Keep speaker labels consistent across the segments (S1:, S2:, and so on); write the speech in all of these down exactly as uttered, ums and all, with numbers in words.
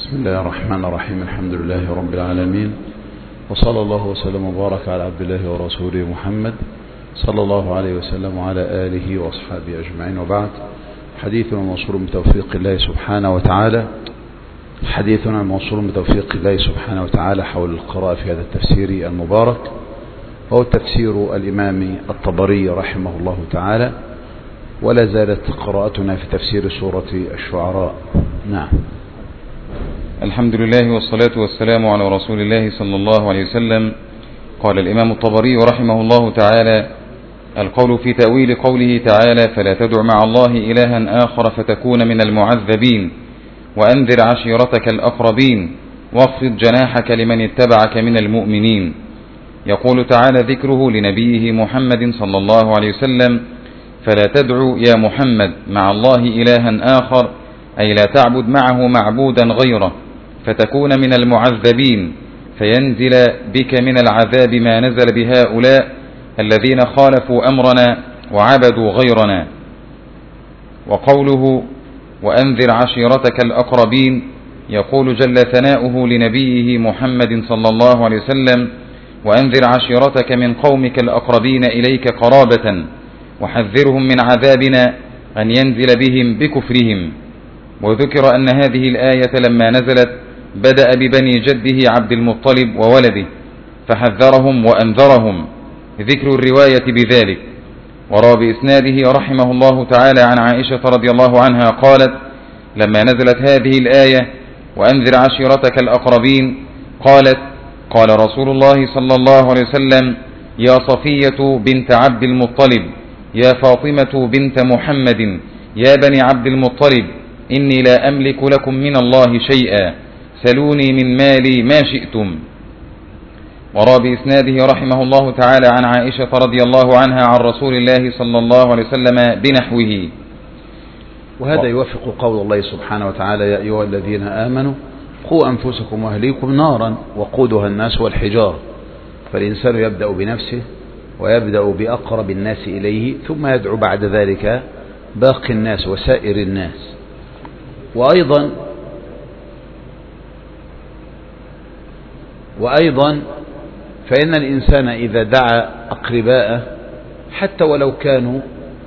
S1: بسم الله الرحمن الرحيم. الحمد لله رب العالمين، وصلى الله وسلم وبارك على عبد الله ورسوله محمد صلى الله عليه وسلم وعلى آله وأصحابه أجمعين، وبعد. حديثنا موصول بتوفيق الله سبحانه وتعالى حديثنا موصول بتوفيق الله سبحانه وتعالى حول القراءة في هذا التفسير المبارك، وهو تفسير الإمام الطبري رحمه الله تعالى، ولا زالت قراءتنا في تفسير سورة الشعراء. نعم.
S2: الحمد لله والصلاة والسلام على رسول الله صلى الله عليه وسلم. قال الإمام الطبري رحمه الله تعالى: القول في تأويل قوله تعالى: فلا تدع مع الله إلها آخر فتكون من المعذبين، وأنذر عشيرتك الأقربين، واخفض جناحك لمن اتبعك من المؤمنين. يقول تعالى ذكره لنبيه محمد صلى الله عليه وسلم: فلا تدع يا محمد مع الله إلها آخر، أي لا تعبد معه معبودا غيره فتكون من المعذبين، فينزل بك من العذاب ما نزل بهؤلاء الذين خالفوا أمرنا وعبدوا غيرنا. وقوله وأنذر عشيرتك الأقربين، يقول جل ثناؤه لنبيه محمد صلى الله عليه وسلم: وأنذر عشيرتك من قومك الأقربين إليك قرابة، وحذرهم من عذابنا أن ينزل بهم بكفرهم. وذكر أن هذه الآية لما نزلت بدأ ببني جده عبد المطلب وولده، فحذرهم وأنذرهم، ذكر الرواية بذلك. وروى بإسناده رحمه الله تعالى عن عائشة رضي الله عنها قالت: لما نزلت هذه الآية وأنذر عشيرتك الأقربين، قالت: قال رسول الله صلى الله عليه وسلم: يا صفية بنت عبد المطلب، يا فاطمة بنت محمد، يا بني عبد المطلب، إني لا أملك لكم من الله شيئا، سلوني من مالي ما شئتم. وروى بإسناده رحمه الله تعالى عن عائشة رضي الله عنها عن رسول الله صلى الله عليه وسلم بنحوه.
S1: وهذا يوافق قول الله سبحانه وتعالى: يا أيها الذين آمنوا قوا أنفسكم وأهليكم نارا وقودها الناس والحجار. فالإنسان يبدأ بنفسه ويبدأ بأقرب الناس إليه، ثم يدعو بعد ذلك باقي الناس وسائر الناس. وأيضا وأيضا فإن الإنسان إذا دعا أقرباءه حتى ولو كانوا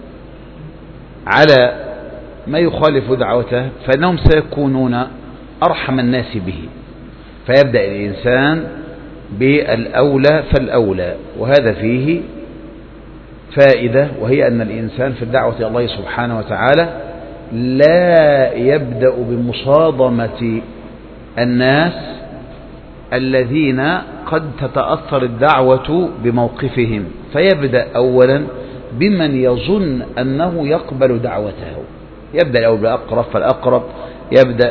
S1: على ما يخالف دعوته، فإنهم سيكونون أرحم الناس به، فيبدأ الإنسان بالأولى فالأولى. وهذا فيه فائدة، وهي أن الإنسان في الدعوة إلى الله سبحانه وتعالى لا يبدأ بمصادمة الناس الذين قد تتأثر الدعوة بموقفهم، فيبدأ أولا بمن يظن أنه يقبل دعوته. يبدأ الأول بالأقرب فالأقرب، يبدأ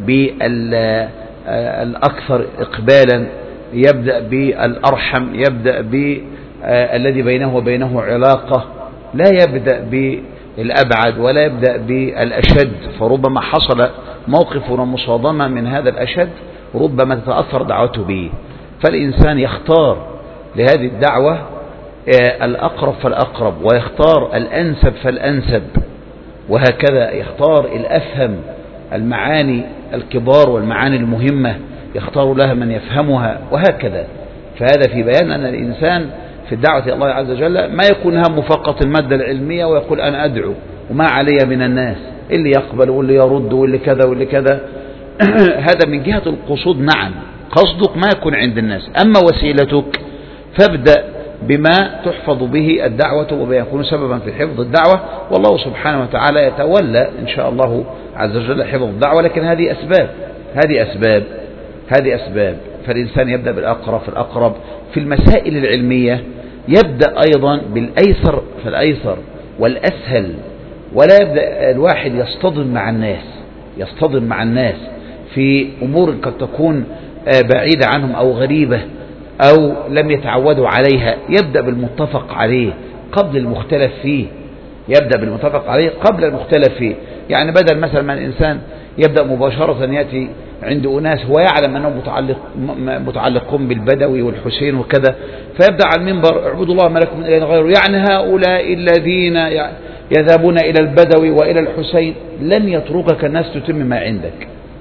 S1: بالأكثر إقبالا، يبدأ بالأرحم، يبدأ بالذي بينه وبينه علاقة، لا يبدأ بالأبعد ولا يبدأ بالأشد، فربما حصل موقف ومصادمة من هذا الأشد ربما تتأثر دعوته به. فالإنسان يختار لهذه الدعوة الأقرب فالأقرب، ويختار الأنسب فالأنسب، وهكذا يختار الأفهم، المعاني الكبار والمعاني المهمة يختار لها من يفهمها، وهكذا. فهذا في بيان أن الإنسان في الدعوة إلى الله عز وجل ما يكون همه فقط المادة العلمية ويقول أنا أدعو وما علي من الناس، اللي يقبل واللي يرد واللي كذا واللي كذا. هذا من جهة القصود، نعم، قصدك ما يكون عند الناس. أما وسيلتك فابدأ بما تحفظ به الدعوة وما يكون سببا في حفظ الدعوة، والله سبحانه وتعالى يتولى إن شاء الله عز وجل حفظ الدعوة. لكن هذه أسباب هذه أسباب هذه أسباب فالإنسان يبدأ بالأقرب فالأقرب. في المسائل العلمية يبدأ أيضا بالأيسر فالأيسر والأسهل، ولا يبدأ الواحد يصطدم مع الناس يصطدم مع الناس في أمور قد تكون بعيدة عنهم أو غريبة أو لم يتعودوا عليها. يبدأ بالمتفق عليه قبل المختلف فيه يبدأ بالمتفق عليه قبل المختلف فيه. يعني بدل مثلا ما الإنسان يبدأ مباشرة يأتي عند أناس هو يعلم أنهم متعلق متعلقون بالبدوي والحسين وكذا، فيبدأ على المنبر: اعبدوا الله ما لكم من إله غيره. يعني هؤلاء الذين يذهبون إلى البدوي وإلى الحسين لن يتركك الناس تتم ما عندك.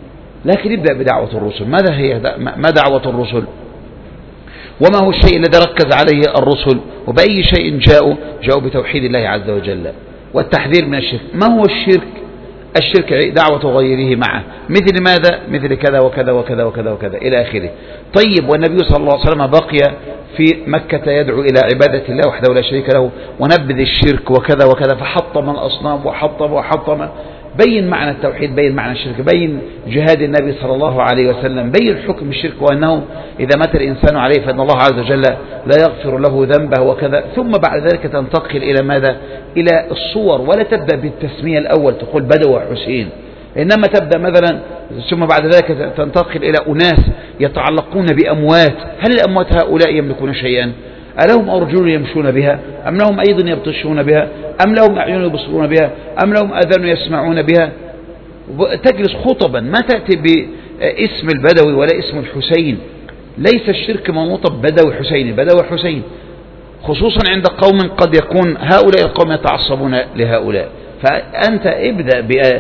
S1: لكن ابدأ بدعوة الرسل. ماذا هي ما دعوة الرسل؟ وما هو الشيء الذي ركز عليه الرسل؟ وبأي شيء جاءوا؟ جاءوا بتوحيد الله عز وجل والتحذير من الشرك. ما هو الشرك؟ الشرك دعوة غيره معه، مثل ماذا؟ مثل كذا وكذا وكذا وكذا وكذا إلى آخره. طيب، والنبي صلى الله عليه وسلم بقي في مكة يدعو إلى عبادة الله وحده لا شريك له ونبذ الشرك وكذا وكذا، فحطم الأصنام وحطم وحطم. بين معنى التوحيد، بين معنى الشرك، بين جهاد النبي صلى الله عليه وسلم، بين حكم الشرك وأنه إذا مات الإنسان عليه فإن الله عز وجل لا يغفر له ذنبه وكذا. ثم بعد ذلك تنتقل إلى ماذا؟ إلى الصور، ولا تبدأ بالتسمية الأول تقول بدو وحسين، إنما تبدأ مثلا ثم بعد ذلك تنتقل إلى أناس يتعلقون بأموات. هل الأموات هؤلاء يملكون شيئا؟ ألهم أرجل يمشون بها؟ أم لهم أيضا يبطشون بها؟ أم لهم أعين يبصرون بها؟ أم لهم آذان يسمعون بها؟ تجلس خطبا، ما تأتي باسم البدوي ولا اسم الحسين. ليس الشرك منوطا ببدوي حسين، بدوي حسين خصوصا عند قوم قد يكون هؤلاء القوم يتعصبون لهؤلاء. فأنت ابدأ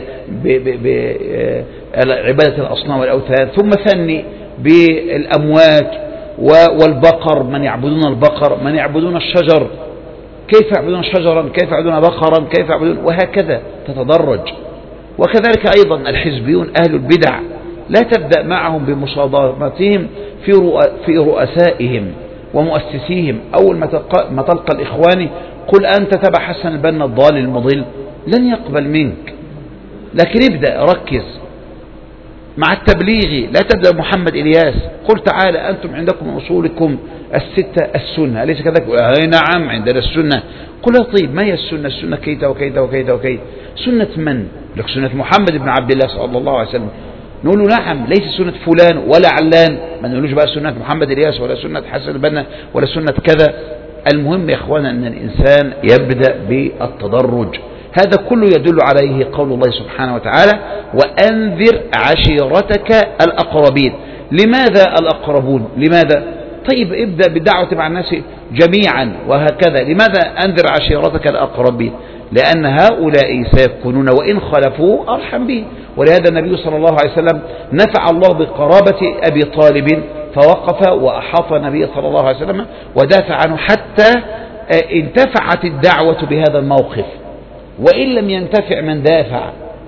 S1: بعبادة الأصنام والأوثان، ثم ثني بالأموات والبقر، من يعبدون البقر، من يعبدون الشجر، كيف يعبدون شجرا، كيف يعبدون بقرا، كيف يعبدون، وهكذا تتدرج. وكذلك أيضا الحزبيون أهل البدع، لا تبدأ معهم بمصادمتهم في رؤسائهم ومؤسسيهم. أول ما تلقى الإخواني قل أنت تبع حسن البنا الضال المضل، لن يقبل منك. لكن ابدأ ركز مع التبليغ، لا تبدأ محمد إلياس قل تعالى أنتم عندكم أصولكم الستة السنة، أليس كذلك؟ أي نعم عندنا السنة. قل طيب ما هي السنة؟ السنة كيتا وكيتا وكيتا وكيتا. سنة من؟ لك سنة محمد بن عبد الله صلى الله عليه وسلم. نقول له نعم، ليس سنة فلان ولا علان، ما نقولوش بقى سنة محمد إلياس ولا سنة حسن البنا ولا سنة كذا. المهم يا إخوانا أن الإنسان يبدأ بالتدرج. هذا كله يدل عليه قول الله سبحانه وتعالى وأنذر عشيرتك الأقربين. لماذا الأقربون؟ لماذا؟ طيب ابدأ بالدعوة مع الناس جميعا وهكذا. لماذا أنذر عشيرتك الأقربين؟ لأن هؤلاء سيكونون وإن خلفوا أرحم به. ولهذا النبي صلى الله عليه وسلم نفع الله بقرابة أبي طالب، فوقف وأحاط النبي صلى الله عليه وسلم ودافع عنه حتى انتفعت الدعوة بهذا الموقف، وإن لم ينتفع من دافع.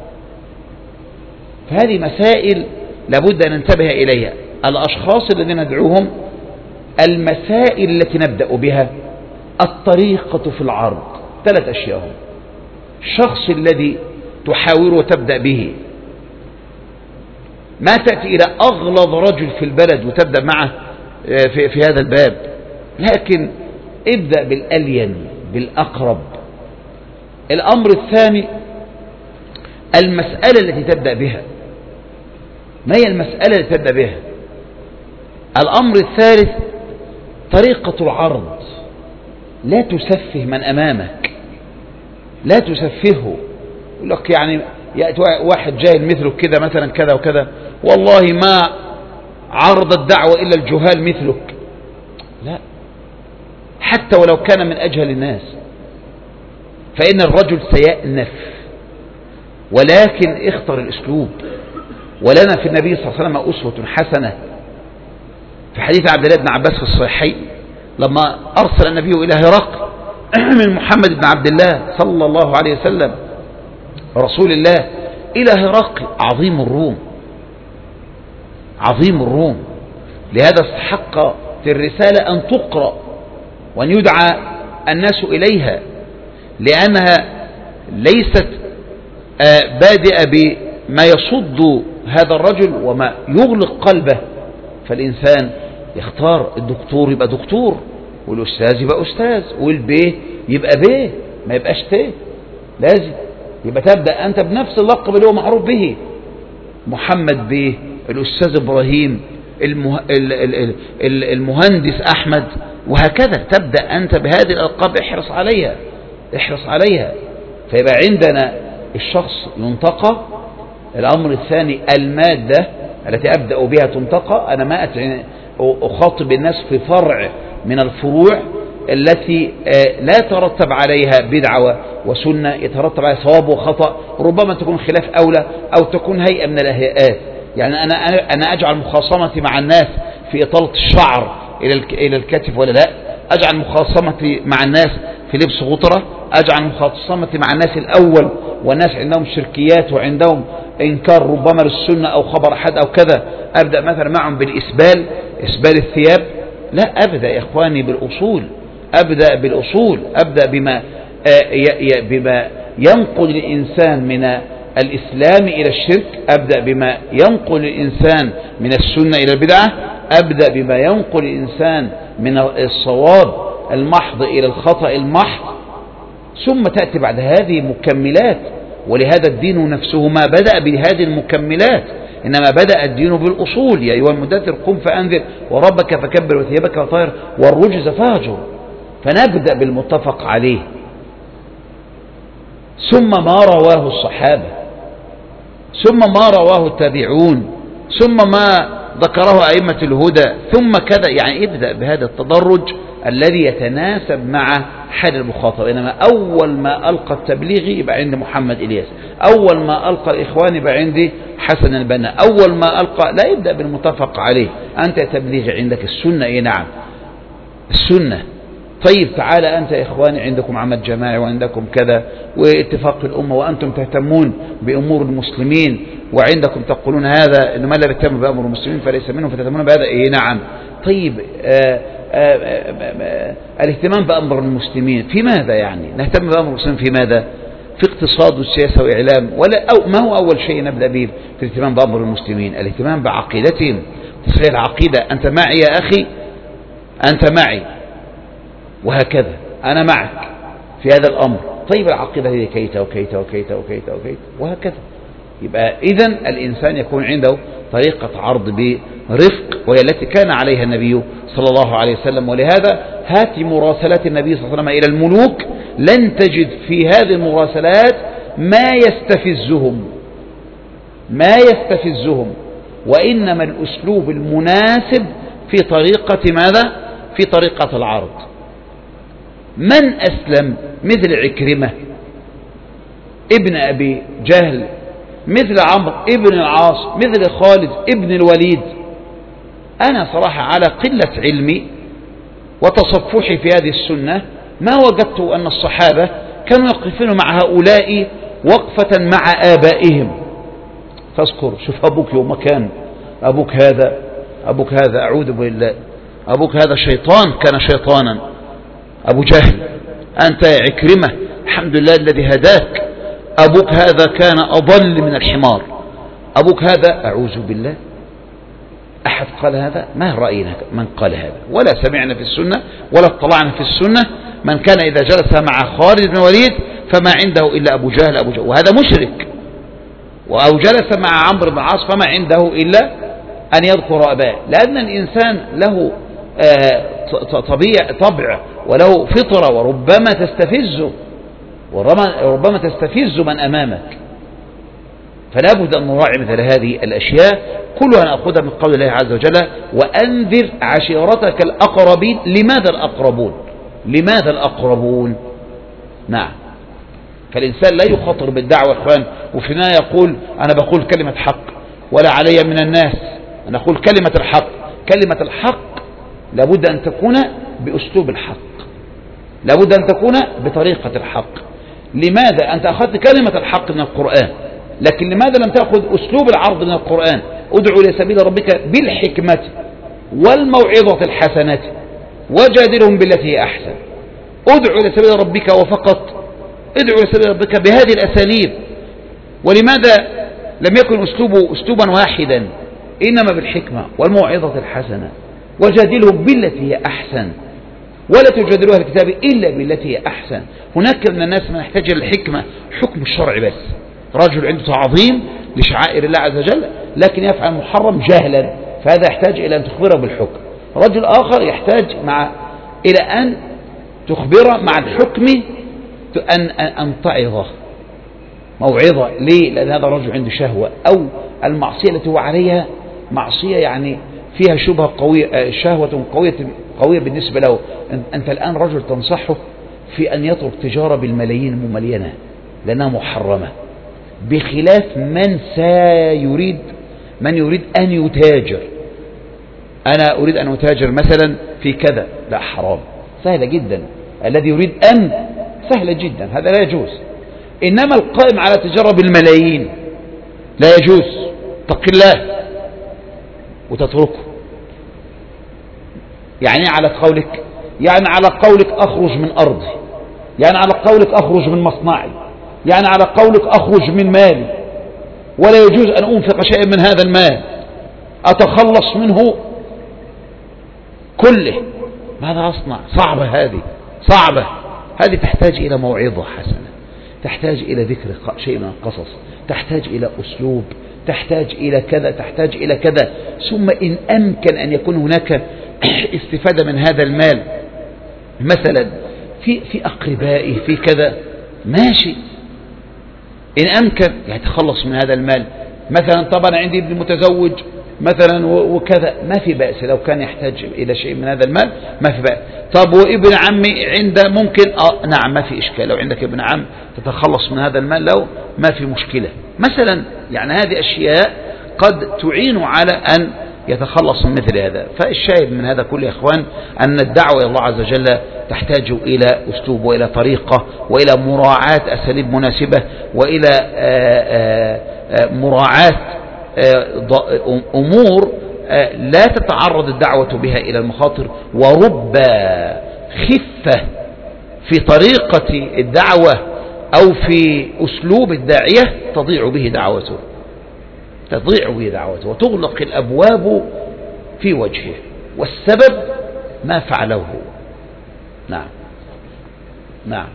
S1: فهذه مسائل لابد أن ننتبه إليها. الأشخاص الذين ندعوهم، المسائل التي نبدأ بها، الطريقة في العرض، ثلاث أشياء. الشخص الذي تحاور وتبدأ به، ما تأتي إلى أغلظ رجل في البلد وتبدأ معه في, في هذا الباب، لكن ابدأ بالألين بالأقرب. الأمر الثاني المسألة التي تبدأ بها، ما هي المسألة التي تبدأ بها؟ الأمر الثالث طريقة العرض، لا تسفه من أمامك، لا تسفهه. يقول لك يعني يأتي واحد جاهل مثلك كده مثلا كذا وكذا، والله ما عرض الدعوة إلا الجهال مثلك. لا، حتى ولو كان من أجهل الناس، فإن الرجل سيأنف، ولكن اختر الأسلوب. ولنا في النبي صلى الله عليه وسلم أسوة حسنة في حديث عبد الله بن عباس في الصحيحين لما أرسل النبي إلى هرقل من محمد بن عبد الله صلى الله عليه وسلم رسول الله إلى هرقل عظيم الروم، عظيم الروم. لهذا استحق في الرسالة أن تقرأ وأن يدعى الناس إليها، لأنها ليست بادئة بما يصد هذا الرجل وما يغلق قلبه. فالإنسان يختار الدكتور يبقى دكتور، والأستاذ يبقى أستاذ، والبيه يبقى بيه، ما يبقاش تيه. لازم يبقى تبدأ أنت بنفس اللقب اللي هو معروف به، محمد بيه، الأستاذ إبراهيم، المه... المهندس أحمد، وهكذا تبدأ أنت بهذه الألقاب. احرص عليها، احرص عليها. فيبقى عندنا الشخص ينتقى. الأمر الثاني المادة التي أبدأ بها تنتقى. أنا ما أخاطب الناس في فرع من الفروع التي لا ترتب عليها بدعة وسنة، يترتب عليها صواب وخطأ، ربما تكون خلاف أولى أو تكون هيئة من الهيئات. يعني أنا أنا أجعل مخاصمتي مع الناس في إطالة الشعر إلى الكتف ولا لا؟ أجعل مخاصمتي مع الناس في لبس غطرة؟ أجعل مخاصمتي مع الناس الأول والناس عندهم شركيات وعندهم إنكار ربما للسنة أو خبر أحد أو كذا، أبدأ مثلا معهم بالإسبال، إسبال الثياب؟ لا، أبدأ يا إخواني بالأصول، أبدأ بالأصول، أبدأ بما بما ينقل الإنسان من الإسلام إلى الشرك، أبدأ بما ينقل الإنسان من السنة إلى البدعة، أبدأ بما ينقل الإنسان من الصواب المحض إلى الخطأ المحض، ثم تأتي بعد هذه مكملات. ولهذا الدين نفسه ما بدأ بهذه المكملات، إنما بدأ الدين بالأصول. يا أيها المدثر قم فأنذر وربك فكبر وثيابك فطهر والرجز فاهجر. فنبدأ بالمتفق عليه، ثم ما رواه الصحابة، ثم ما رواه التابعون، ثم ما ذكره أئمة الهدى، ثم كذا. يعني ابدأ بهذا التدرج الذي يتناسب مع حال المخاطب. إنما أول ما ألقى التبليغ يبقى عند محمد إلياس، أول ما ألقى الإخوان يبقى عندي حسن البنا، أول ما ألقى، لا، يبدأ بالمتفق عليه. أنت تبليغ عندك السنة، إيه نعم السنة. طيب تعالى أنت يا إخواني عندكم عمل جماعي وعندكم كذا واتفاق الأمة وأنتم تهتمون بأمور المسلمين وعندكم تقولون هذا إنما لا يهتم بأمر المسلمين فليس منهم فتهتمون بهذا، إيه نعم. طيب آآ آآ آآ الاهتمام بأمر المسلمين في ماذا؟ يعني نهتم بأمر المسلمين في ماذا؟ في اقتصاد والسياسة وإعلام؟ ولا أو ما هو أول شيء نبدأ به في الاهتمام بأمر المسلمين؟ الاهتمام بعقيدتهم، تصحيح العقيدة. أنت معي يا أخي، أنت معي، وهكذا أنا معك في هذا الأمر. طيب العقيدة هي كيت وكيت وكيت وكيت وكيت وهكذا. يبقى إذن الإنسان يكون عنده طريقة عرض برفق، وهي التي كان عليها النبي صلى الله عليه وسلم. ولهذا هات مراسلات النبي صلى الله عليه وسلم إلى الملوك، لن تجد في هذه المراسلات ما يستفزهم ما يستفزهم وإنما الأسلوب المناسب في طريقة ماذا؟ في طريقة العرض. من أسلم؟ مثل عكرمة ابن أبي جهل، مثل عمرو ابن العاص، مثل خالد ابن الوليد. أنا صراحة على قلة علمي وتصفحي في هذه السنة ما وجدت أن الصحابة كانوا يقفون مع هؤلاء وقفة مع آبائهم. فاذكر، شوف أبوك يوم كان أبوك هذا أبوك هذا أعوذ بالله، أبوك هذا شيطان، كان شيطانا أبو جهل. أنت يا عكرمة الحمد لله الذي هداك، أبوك هذا كان أضل من الحمار، أبوك هذا أعوذ بالله. أحد قال هذا؟ ما رأينا من قال هذا، ولا سمعنا في السنة ولا اطلعنا في السنة من كان إذا جلس مع خالد بن وليد فما عنده إلا أبو جهل أبو جهل، وهذا مشرك. أو جلس مع عمرو بن العاص فما عنده إلا أن يذكر أباه، لأن الإنسان له طبيعة طبع وله فطرة، وربما تستفزه وربما تستفز من أمامك. فلا بد أن نراعي مثل هذه الأشياء كلها نأخذها من قول الله عز وجل: وأنذر عشيرتك الأقربين. لماذا الأقربون؟ لماذا الأقربون؟ نعم، فالإنسان لا يخاطر بالدعوة يا إخوان وفي النهاية يقول أنا بقول كلمة حق ولا علي من الناس، أنا أقول كلمة الحق. كلمة الحق لابد أن تكون بأسلوب الحق، لابد أن تكون بطريقة الحق. لماذا؟ أنت أخذت كلمة الحق من القرآن، لكن لماذا لم تأخذ أسلوب العرض من القرآن؟ ادعو إلى سبيل ربك بالحكمة والموعظة الحسنة وجادلهم بالتي هي أحسن. ادعو إلى سبيل ربك وفقط، ادعو إلى سبيل ربك بهذه الأساليب. ولماذا لم يكن أسلوبه أسلوبا واحدا؟ إنما بالحكمة والموعظة الحسنة وجادلهم بالتي هي أحسن، ولا تجادلوها الكتاب إلا بالتي هي أحسن. هناك من الناس من يحتاج إلى الحكمة حكم الشرع بس، رجل عنده تعظيم لشعائر الله عز وجل لكن يفعل محرم جهلا، فهذا يحتاج إلى أن تخبره بالحكم. رجل آخر يحتاج مع إلى أن تخبره مع الحكم أن أن تعظه موعظة. ليه؟ لأن هذا الرجل عنده شهوة، أو المعصية التي هو عليها معصية يعني فيها شبهة قوية، شهوة قوية قوية بالنسبة له. أنت الآن رجل تنصحه في أن يترك تجارة بالملايين المملينة لأنها محرمة، بخلاف من سيريد من يريد أن يتاجر، أنا أريد أن أتاجر مثلا في كذا، لا حرام، سهلة جدا. الذي يريد أن، سهلة جدا، هذا لا يجوز. إنما القائم على تجارة بالملايين لا يجوز، اتق الله وتتركه. يعني على قولك، يعني على قولك أخرج من أرضي، يعني على قولك أخرج من مصنعي، يعني على قولك أخرج من مالي، ولا يجوز أن أنفق شيئا من هذا المال، أتخلص منه كله. ماذا أصنع؟ صعبة هذه، صعبة هذه، تحتاج إلى موعظة حسنة، تحتاج إلى ذكر شيء من القصص، تحتاج إلى أسلوب، تحتاج إلى كذا، تحتاج إلى كذا. ثم إن أمكن أن يكون هناك استفادة من هذا المال مثلا في في أقربائه في كذا، ماشي. إن أمكن يتخلص من هذا المال مثلا. طبعا عندي ابن متزوج مثلا وكذا، ما في بأس لو كان يحتاج إلى شيء من هذا المال، ما في بأس. طب وابن عمي عنده ممكن، آه نعم ما في إشكال، لو عندك ابن عم تتخلص من هذا المال لو ما في مشكلة مثلا. يعني هذه أشياء قد تعين على أن يتخلص من مثل هذا. فالشاهد من هذا كله يا إخوان أن الدعوة إلى الله عز وجل تحتاج إلى أسلوب وإلى طريقة وإلى مراعاة أساليب مناسبة وإلى آآ آآ مراعاة أمور لا تتعرض الدعوة بها إلى المخاطر. ورب خفة في طريقة الدعوة أو في أسلوب الداعية تضيع به دعوته، تضيع به دعوته وتغلق الأبواب في وجهه، والسبب ما فعله. نعم نعم.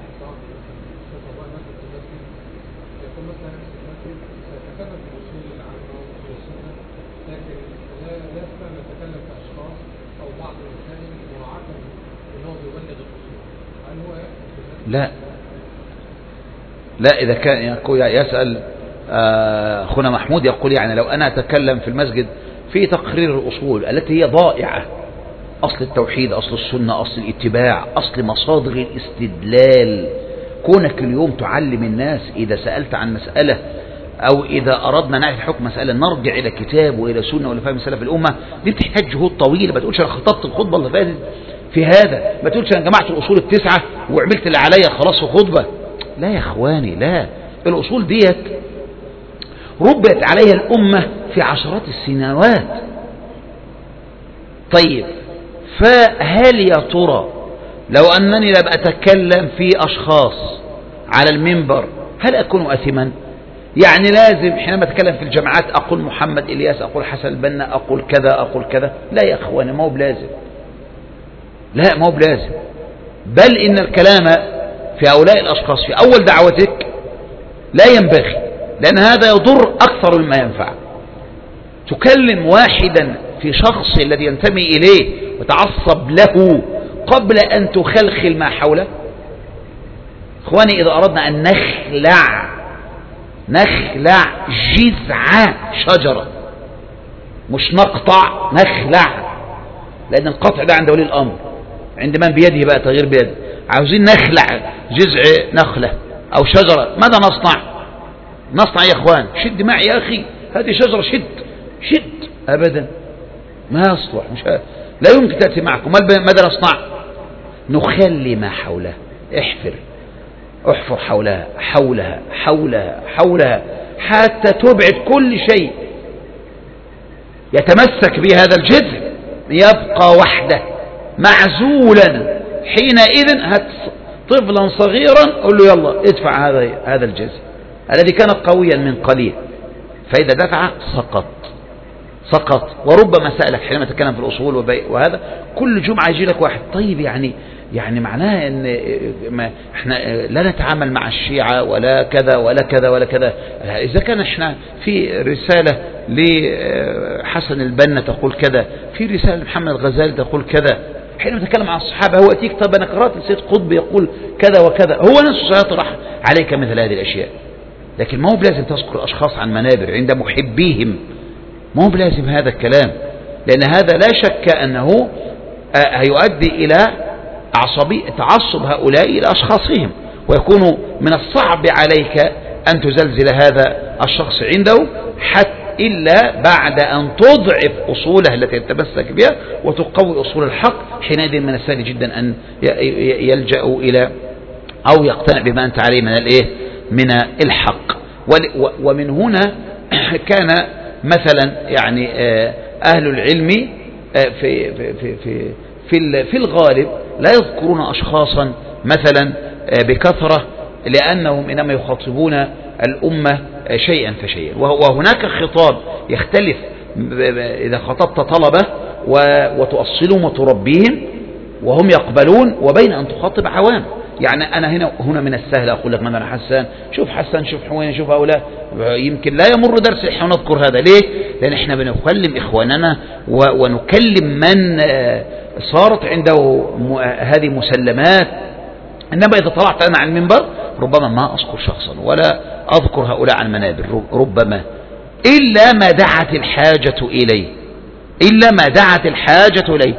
S1: لا لا إذا كان يسأل أخونا محمود يقول يعني لو أنا أتكلم في المسجد في تقرير الأصول التي هي ضائعة، أصل التوحيد، أصل السنة، أصل الاتباع، أصل مصادر الاستدلال، كونك اليوم تعلم الناس إذا سألت عن مسألة أو إذا أردنا نعرف حكم مسألة نرجع إلى كتاب وإلى سنة وإلى فهم سلف الأمة، دي بتحتاج جهود طويلة. ما تقولش أنا خطبت الخطبة اللي فاتت في هذا، ما تقولش أنا جمعت الأصول التسعة وعملت اللي عليا خلاص في خطبة. لا يا إخواني، لا، الأصول ديت ربت عليها الأمة في عشرات السنوات. طيب، فهل يا ترى لو أنني لم أتكلم في أشخاص على المنبر هل أكون أثما؟ يعني لازم حينما أتكلم في الجماعات أقول محمد إلياس، أقول حسن البنا، أقول كذا أقول كذا؟ لا يا أخواني، ما هو بلازم، لا ما هو بلازم. بل إن الكلام في هؤلاء الأشخاص في أول دعوتك لا ينبغي، لأن هذا يضر أكثر مما ينفع. تكلم واحدا في شخص الذي ينتمي إليه وتعصب له قبل أن تخلخل ما حوله. إخواني، إذا أردنا أن نخلع نخلع جذع شجرة، مش نقطع، نخلع، لأن القطع ده عند ولي الأمر، عند من بيده بقى تغيير بيده. عاوزين نخلع جذع نخلة أو شجرة، ماذا نصنع؟ نصنع يا إخوان، شد معي يا أخي، هذه شجرة، شد شد، أبدا ما يصلح، مش ه... لا يمكن تأتي معكم. ماذا نصنع؟ نخلي ما حولها، احفر احفر حولها حولها حولها حولها حتى تبعد كل شيء يتمسك بهذا الجذع، يبقى وحده معزولا. حينئذ هات طفلا صغيرا قل له يلا ادفع هذا هذا الجذع الذي كان قويا من قليل، فإذا دفع سقط سقط. وربما سألك حينما تتكلم في الأصول وهذا كل جمعة يجي لك واحد، طيب يعني يعني معناه ان ما احنا لا نتعامل مع الشيعة ولا كذا ولا كذا ولا كذا. اذا كان احنا في رسالة لحسن البنا تقول كذا، في رسالة لمحمد الغزالي تقول كذا، حينما نتكلم عن الصحابة هو اتيك طب انا قرأت السيد قطب يقول كذا وكذا، هو نفسه سيطرح عليك مثل هذه الاشياء. لكن ما هو بلازم تذكر اشخاص عن منابر عند محبيهم، ما هو بلازم هذا الكلام، لان هذا لا شك انه هيؤدي الى عصبي تعصب هؤلاء إلى أشخاصهم، ويكون من الصعب عليك أن تزلزل هذا الشخص عنده حتى إلا بعد أن تضعف أصولها التي تتمسك بها وتقوي أصول الحق. حينئذ من السهل جدا أن يلجأوا إلى أو يقتنع بما أنت عليه من الإيه من الحق. ومن هنا كان مثلا يعني أهل العلم في في في في في في الغالب لا يذكرون أشخاصا مثلا بكثرة، لأنهم إنما يخاطبون الأمة شيئا فشيئا، وهناك خطاب يختلف إذا خطبت طلبة وتؤصلهم وتربيهم وهم يقبلون، وبين أن تخاطب عوام. يعني أنا هنا هنا من السهل أقول لك مثلا حسان، شوف حسان، شوف حوين، شوف هؤلاء، يمكن لا يمر درس إحنا نذكر هذا. ليه؟ لأن إحنا بنكلم إخواننا ونكلم من صارت عنده هذه مسلمات. إنما إذا طلعت أنا عن المنبر ربما ما أذكر شخصا ولا أذكر هؤلاء عن منابر، ربما إلا ما دعت الحاجة إليه، إلا ما دعت الحاجة إليه.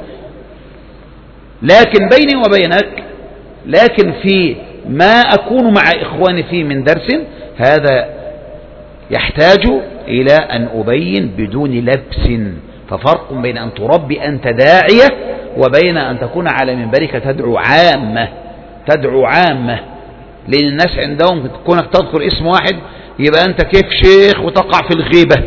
S1: لكن بيني وبينك، لكن في ما أكون مع إخواني فيه من درس، هذا يحتاج إلى أن أبين بدون لبس. ففرق بين أن تربي أنت داعية وبين أن تكون على منبرك تدعو عامة، تدعو عامة. لأن الناس عندهم كونك تذكر اسم واحد يبقى أنت كيف شيخ وتقع في الغيبة،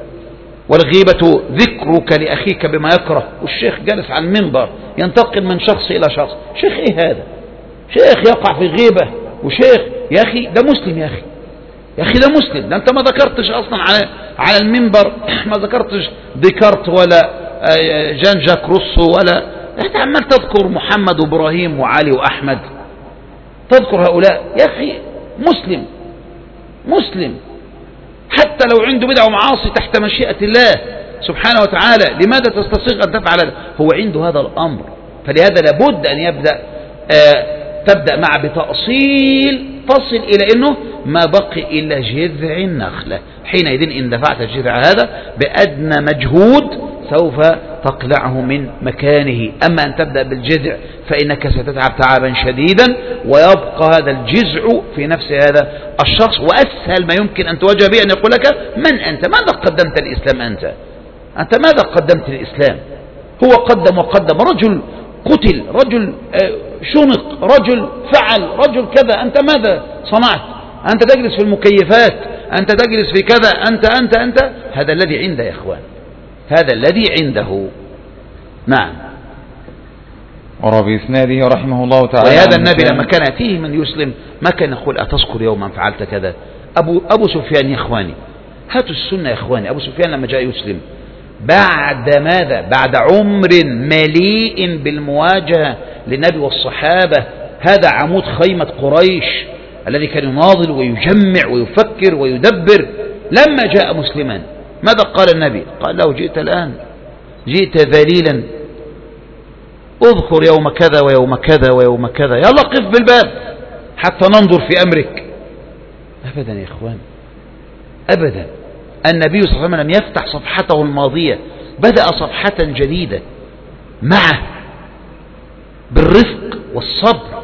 S1: والغيبة ذكرك لأخيك بما يكره، والشيخ جالس على المنبر ينتقل من شخص إلى شخص. شيخ إيه هذا؟ شيخ يقع في غيبة، وشيخ يا أخي ده مسلم، يا أخي يا أخي ده مسلم، ده أنت ما ذكرتش أصلا على على المنبر ما ذكرتش ديكارت ولا جان جاك روسو، ولا أنت عمال تذكر محمد وإبراهيم وعلي وأحمد، تذكر هؤلاء. يا أخي مسلم مسلم حتى لو عنده بدع ومعاصي تحت مشيئة الله سبحانه وتعالى، لماذا تستصيغ أن تفعل؟ هو عنده هذا الأمر. فلهذا لابد أن يبدأ آه تبدأ مع بتأصيل تصل إلى أنه ما بقي إلا جذع النخلة. حينئذ إن دفعت الجذع هذا بأدنى مجهود سوف تقلعه من مكانه. أما أن تبدأ بالجذع فإنك ستتعب تعبا شديدا، ويبقى هذا الجذع في نفس هذا الشخص. وأسهل ما يمكن أن تواجه به أن يقول لك من أنت؟ ماذا قدمت الإسلام؟ أنت أنت ماذا قدمت الإسلام؟ هو قدم وقدم، رجل قتل، رجل شنق، رجل فعل، رجل كذا، أنت ماذا صنعت؟ أنت تجلس في المكيفات، أنت تجلس في كذا، أنت أنت أنت هذا الذي عنده يا إخوان، هذا الذي عنده. نعم.
S2: وروى بإسناده رحمه الله تعالى.
S1: وهذا النبي لما كان يأتيه من يسلم ما كان يقول أتذكر يوما فعلت كذا. أبو, أبو سفيان يا إخواني، هاتوا السنة يا إخواني. أبو سفيان لما جاء يسلم بعد ماذا؟ بعد عمر مليء بالمواجهة للنبي والصحابة، هذا عمود خيمة قريش الذي كان يناضل ويجمع ويفكر ويدبر. لما جاء مسلما ماذا قال النبي؟ قال له جئت الآن، جئت ذليلا، اذكر يوم كذا ويوم كذا ويوم كذا، يلا قف بالباب حتى ننظر في أمرك. أبدا يا إخوان، أبدا. النبي صلى الله عليه وسلم لم يفتح صفحته الماضية، بدأ صفحة جديدة معه بالرفق والصبر.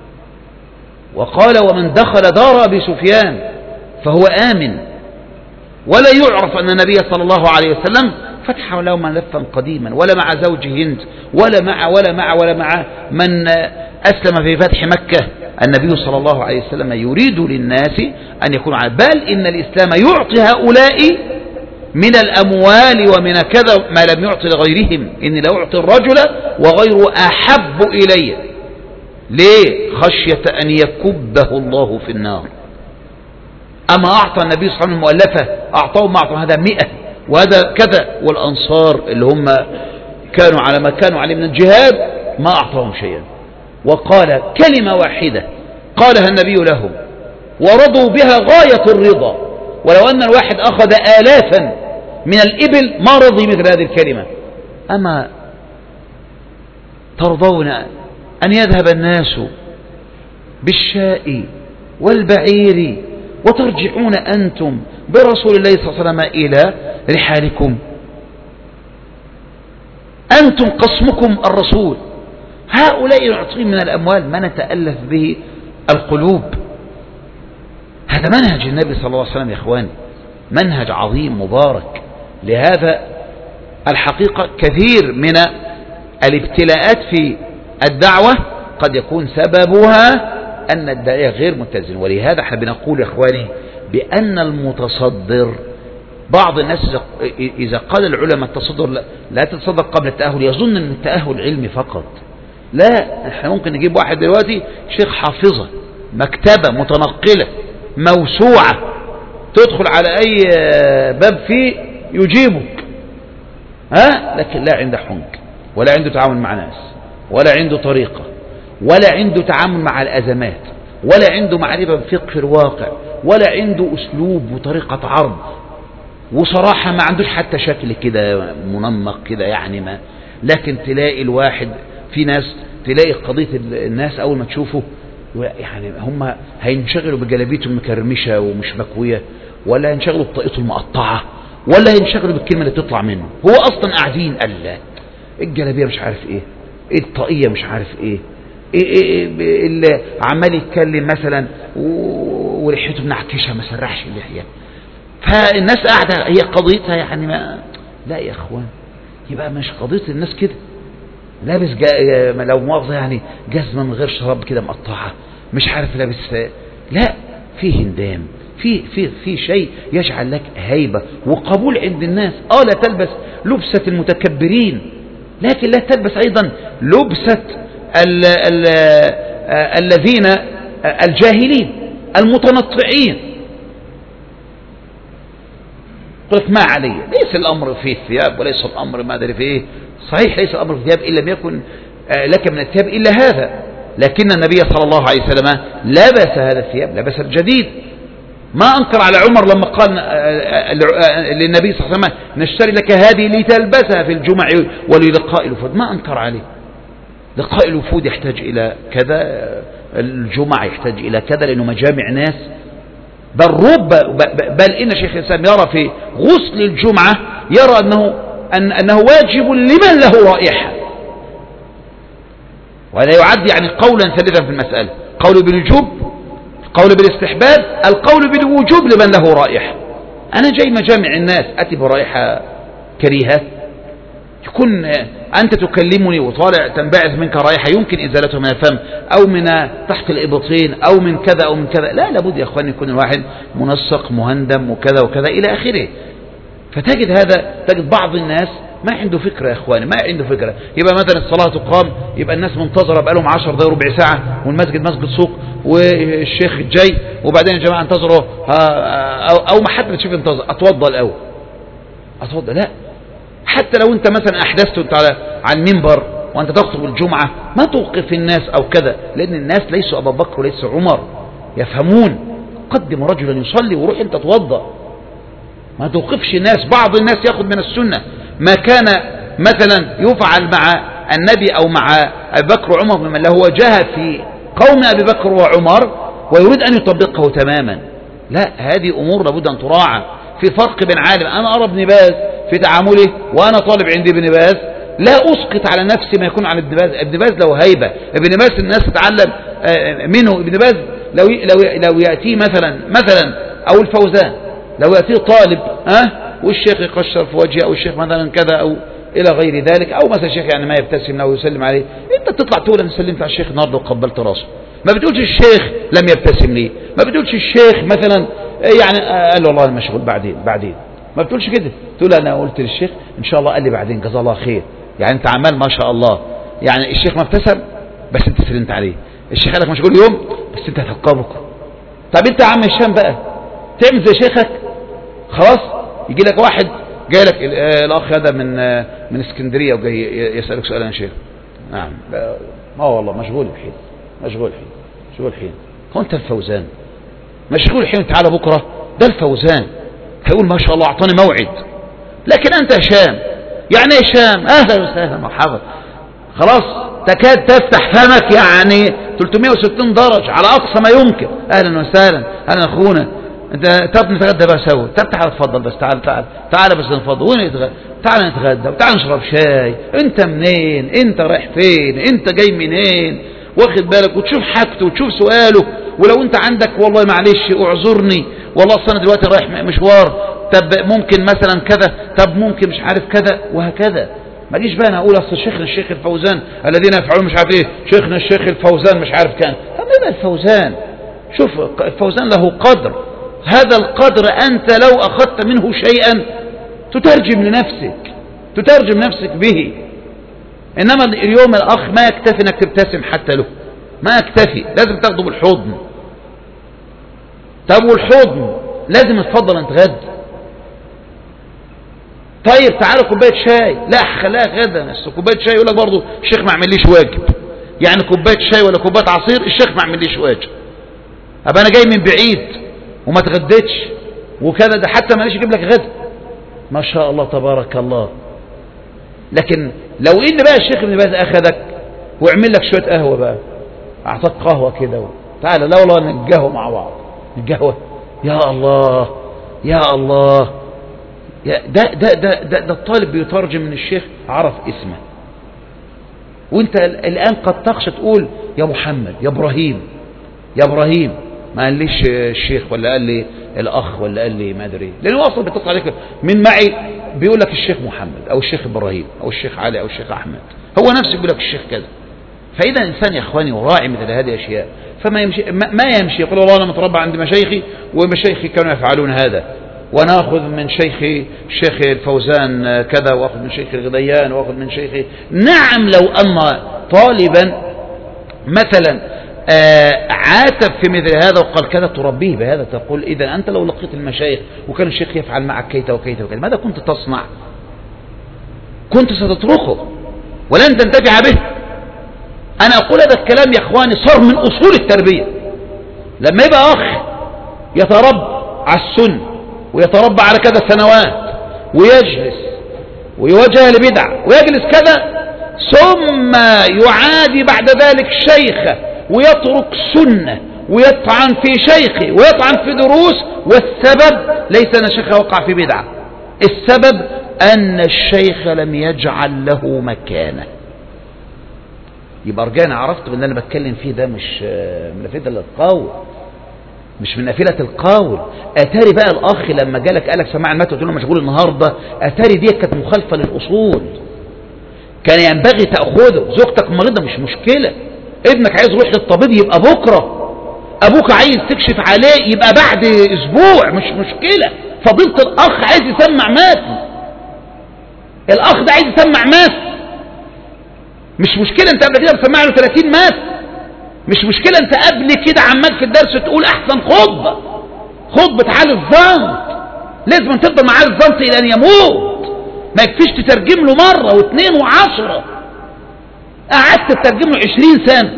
S1: وقال ومن دخل دار أبي سفيان فهو آمن. ولا يعرف أن النبي صلى الله عليه وسلم فتح له ملفا قديما، ولا مع زوجه هند، ولا مع ولا مع ولا مع من أسلم في فتح مكة. النبي صلى الله عليه وسلم يريد للناس أن يكون على بال إن الإسلام يعطي هؤلاء من الأموال ومن كذا ما لم يعطي لغيرهم. إني لا أعطي الرجل وغيره أحب إلي. ليه؟ خشية أن يكبه الله في النار. أما أعطى النبي صلى الله عليه وسلم المؤلفة، أعطاهم ما أعطوا هذا مئة وهذا كذا، والأنصار اللي هم كانوا على ما كانوا عليه من الجهاد ما أعطاهم شيئا. وقال كلمة واحدة قالها النبي لهم ورضوا بها غاية الرضا. ولو أن الواحد أخذ آلافا من الإبل ما رضي مثل هذه الكلمة. أما ترضون أن يذهب الناس بالشاء والبعير وترجعون أنتم برسول الله صلى الله عليه وسلم إلى رحالكم؟ أنتم قسمكم الرسول، هؤلاء يعطون من الأموال ما نتألف به القلوب. هذا منهج النبي صلى الله عليه وسلم يا إخواني، منهج عظيم مبارك. لهذا الحقيقة كثير من الابتلاءات في الدعوة قد يكون سببها أن الداعية غير متزن. ولهذا احنا بنقول يا إخواني بأن المتصدر، بعض الناس إذا قال العلماء التصدر لا تتصدر قبل التأهل يظن أن التأهل علمي فقط. لا، احنا ممكن نجيب واحد دلوقتي شيخ حافظة، مكتبة متنقلة موسوعة، تدخل على أي باب فيه يجيبك، ها، لكن لا عنده حنك ولا عنده تعامل مع ناس ولا عنده طريقة ولا عنده تعامل مع الأزمات ولا عنده معرفة بفقه الواقع ولا عنده أسلوب وطريقة عرض، وصراحة ما عندوش حتى شكل كده منمق كده يعني ما. لكن تلاقي الواحد في ناس تلاقي قضية الناس أول ما تشوفه يعني هم هينشغلوا بجلابيته المكرمشة ومش مكوية، ولا هينشغلوا بطاقته المقطعة، ولا هينشغلوا بالكلمة اللي تطلع منه. هو أصلا قاعدين قال لا الجلابية مش عارف ايه، الطاقية مش عارف ايه، إيه إيه إيه اللي عمال يتكلم مثلا ولحيته منعكشة ما سرحش اللحية. فالناس قاعدة هي قضيتها يعني ما. لا يا اخوان، يبقى مش قضية الناس كده لابس لو مؤاخذة يعني جزمة من غير شراب كده مقطعة، مش عارف لابس. لا، في هندام، في في في شيء يجعل لك هيبة وقبول عند الناس. اه لا تلبس لبسة المتكبرين، لكن لا تلبس ايضا لبسة ال ال الذين الجاهلين المتنطعين. قلت ما علي، ليس الامر في الثياب وليس الامر ما ادري في ايه. صحيح ليس الامر في الثياب ان لم يكن لك من الثياب الا هذا، لكن النبي صلى الله عليه وسلم لبس هذا الثياب، لبس الجديد. ما انكر على عمر لما قال للنبي صلى الله عليه وسلم نشتري لك هذه لتلبسها في الجمع وللقاء الوفود، ما انكر عليه. لقاء الوفود يحتاج الى كذا، الجمع يحتاج الى كذا، لانه مجامع ناس. بل رب بل ان شيخ الاسلام يرى في غسل الجمعة يرى انه أن انه واجب لمن له رائحة، وهذا يعد يعني قولا ثالثا في المسألة، قول بالوجوب، قول بالاستحباب، القول بالوجوب لمن له رائحة. أنا جاي مجامع الناس أتي برائحة كريهة، يكون أنت تكلمني وطالع تنبعث منك رائحة يمكن إزالتها من الفم أو من تحت الإبطين أو من كذا أو من كذا. لا، لابد يا أخواني يكون الواحد منسق مهندم وكذا وكذا إلى آخره. فتجد هذا، تجد بعض الناس ما عنده فكرة يا إخواني، ما عنده فكرة. يبقى مثلا الصلاة تقام، يبقى الناس منتظرة بقالهم عشر دقايق ربع ساعة، والمسجد مسجد سوق والشيخ جاي، وبعدين يا جماعة انتظروا أو, أو ما حد بتشوف انتظر، أتوضى الأول، أتوضى. لا، حتى لو أنت مثلا أحدثت أنت على على المنبر وأنت تخطب الجمعة ما توقف الناس أو كذا، لأن الناس ليسوا أبا بكر وليس عمر، يفهمون. قدم رجلا يصلي وروح أنت توضى، ما توقفش الناس. بعض الناس يأخذ من السنة ما كان مثلا يفعل مع النبي أو مع أبي بكر وعمر ممن له وجهة في قوم أبي بكر وعمر ويريد أن يطبقه تماما. لا، هذه أمور لابد أن تراعى. في فرق بين عالم، أنا أرى ابن باز في تعامله وأنا طالب عندي ابن باز، لا أسقط على نفسي ما يكون على ابن باز. ابن باز له هيبة، ابن باز الناس تتعلم منه. ابن باز لو لو لو يأتي مثلا مثلا أو الفوزان لو يأتي طالب ها والشيخ يقشر في وجهه أو الشيخ مثلا كذا أو إلى غير ذلك، أو مثلا الشيخ يعني ما يبتسم له ويسلم عليه، أنت تطلع تقول أنا سلمت على الشيخ النهارده وقبلت راسه. ما بتقولش الشيخ لم يبتسم لي، ما بتقولش الشيخ مثلا يعني قال له والله أنا مشغول بعدين بعدين، ما بتقولش كده. تقول أنا قلت للشيخ إن شاء الله قال لي بعدين جزاه الله خير. يعني أنت عمال ما شاء الله، يعني الشيخ ما ابتسم بس أنت سلمت عليه، الشيخ قال لك مشغول يوم بس أنت هتحققه. طب أنت يا عم هشام بقى تعمل زي شيخك خلاص. يجي لك واحد جاي لك الاخ هذا من من اسكندريه وجاي يسالك سؤال يا شيخ. نعم، ما والله مشغول الحين، مشغول الحين، مشغول الحين. هو انت الفوزان مشغول الحين، تعالى بكره ده الفوزان هيقول ما شاء الله اعطاني موعد. لكن انت هشام، يعني هشام اهلا وسهلا مرحبا، خلاص تكاد تفتح فمك يعني ثلاثمائة وستين درجه على اقصى ما يمكن. اهلا وسهلا، اهلا اخونا، انت طب نتغدى بقى سوا. طب تعال اتفضل بس، تعال تعال تعال بس نتفضل. وين نتغدى؟ تعال نتغدى وتعال نشرب شاي. انت منين؟ انت رايح فين؟ انت جاي منين؟ واخد بالك؟ وتشوف حاجته وتشوف سؤاله. ولو انت عندك والله معلش اعذرني والله اصل انا دلوقتي رايح مشوار طب ممكن مثلا كذا، طب ممكن مش عارف كذا، وهكذا. ما جيش بقى انا اقول اصل شيخنا الشيخ الفوزان الذين يفعلون مش عارف ايه، شيخنا الشيخ الفوزان مش عارف كان. طب ايه الفوزان؟ شوف الفوزان له قدر، هذا القدر انت لو اخذت منه شيئا تترجم لنفسك، تترجم نفسك به. انما اليوم الاخ ما يكتفي انك تبتسم حتى له، ما يكتفي، لازم تاخده بالحضن. طب والحضن لازم تفضل انت غد. طيب تعالى كوبايه شاي، لا خلاها غدا، بس كوبايه شاي يقول لك برضه الشيخ ما عمليش واجب. يعني كوبايه شاي ولا كوبايه عصير الشيخ ما عمليش واجب. ابقى انا جاي من بعيد وما اتغديتش وكذا، ده حتى ماليش اجيب لك غدا. ما شاء الله تبارك الله. لكن لو ان بقى الشيخ ابن باز اخذك ويعمل لك شويه قهوه بقى، اعطاك قهوه كده، تعالى لا والله نتقهوى مع بعض، نتقهوى، يا الله يا الله. ده ده ده ده, ده الطالب بيترجم من الشيخ عرف اسمه، وانت الان قد تخشى تقول يا محمد يا ابراهيم يا ابراهيم، ما قاليش الشيخ ولا قال لي الاخ ولا قال لي ما ادري، لانه اصلا بيتصل عليك من معي بيقول لك الشيخ محمد او الشيخ ابراهيم او الشيخ علي او الشيخ احمد، هو نفسه بيقول لك الشيخ كذا. فاذا الانسان يا اخواني وراعي مثل هذه الاشياء، فما يمشي ما يمشي يقول والله انا متربى عند مشايخي ومشايخي كانوا يفعلون هذا، وناخذ من شيخي الشيخ الفوزان كذا، واخذ من شيخ الغديان، واخذ من شيخي. نعم لو ان طالبا مثلا عاتب في مثل هذا وقال كذا تربيه بهذا، تقول اذا انت لو لقيت المشايخ وكان الشيخ يفعل معك كيت وكيت وكيت ماذا كنت تصنع؟ كنت ستتركه ولن تنتفع به. انا اقول هذا الكلام يا اخواني صار من اصول التربيه. لما يبقى اخ يتربى على السنه ويتربى على كذا سنوات ويجلس ويوجه لبدع ويجلس كذا، ثم يعادي بعد ذلك شيخه ويترك سنه ويطعن في شيخه ويطعن في دروس، والسبب ليس ان الشيخ وقع في بدعه، السبب ان الشيخ لم يجعل له مكانه. يبقى رجعنا عرفت ان انا بتكلم فيه ده مش من نافله القول، مش من نافله القول. اتاري بقى الاخ لما جالك قالك سماع المتن قلت له مشغول النهارده، اتاري دي كانت مخالفه للاصول، كان ينبغي تاخذه. زوجتك مريضه مش مشكله، ابنك عايز يروح للطبيب يبقى بكره، ابوك عايز تكشف عليه يبقى بعد اسبوع، مش مشكله. فضيله الاخ عايز يسمع متن، الاخ ده عايز يسمع متن، مش مشكله. انت قبل كده بتسمع له ثلاثين متن، مش مشكله. انت قبل كده عمال في الدرس تقول احسن خطبه خطبه علي الزنط، لازم تفضل مع علي الزنط الى ان يموت، ما يكفيش تترجم له مره واثنين وعشره. قعدت تترجم له عشرين سنه،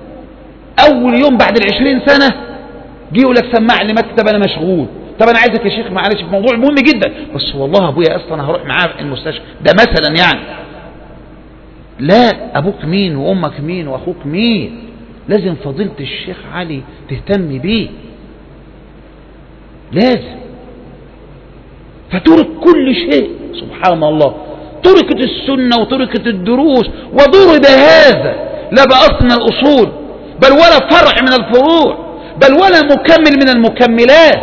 S1: اول يوم بعد العشرين سنه جه يقول لك سمع لي متن. طب انا مشغول، طب انا عايزك يا شيخ معلش في موضوع مهم جدا، بس والله ابويا اصلا انا هروح معاه المستشفى ده مثلا يعني. لا، ابوك مين وامك مين واخوك مين، لازم فضيلة الشيخ علي تهتم بيه، لازم. فترك كل شيء، سبحان الله، تركت السنة وتركت الدروس وضرب هذا لا بأصل من الأصول بل ولا فرع من الفروع بل ولا مكمل من المكملات.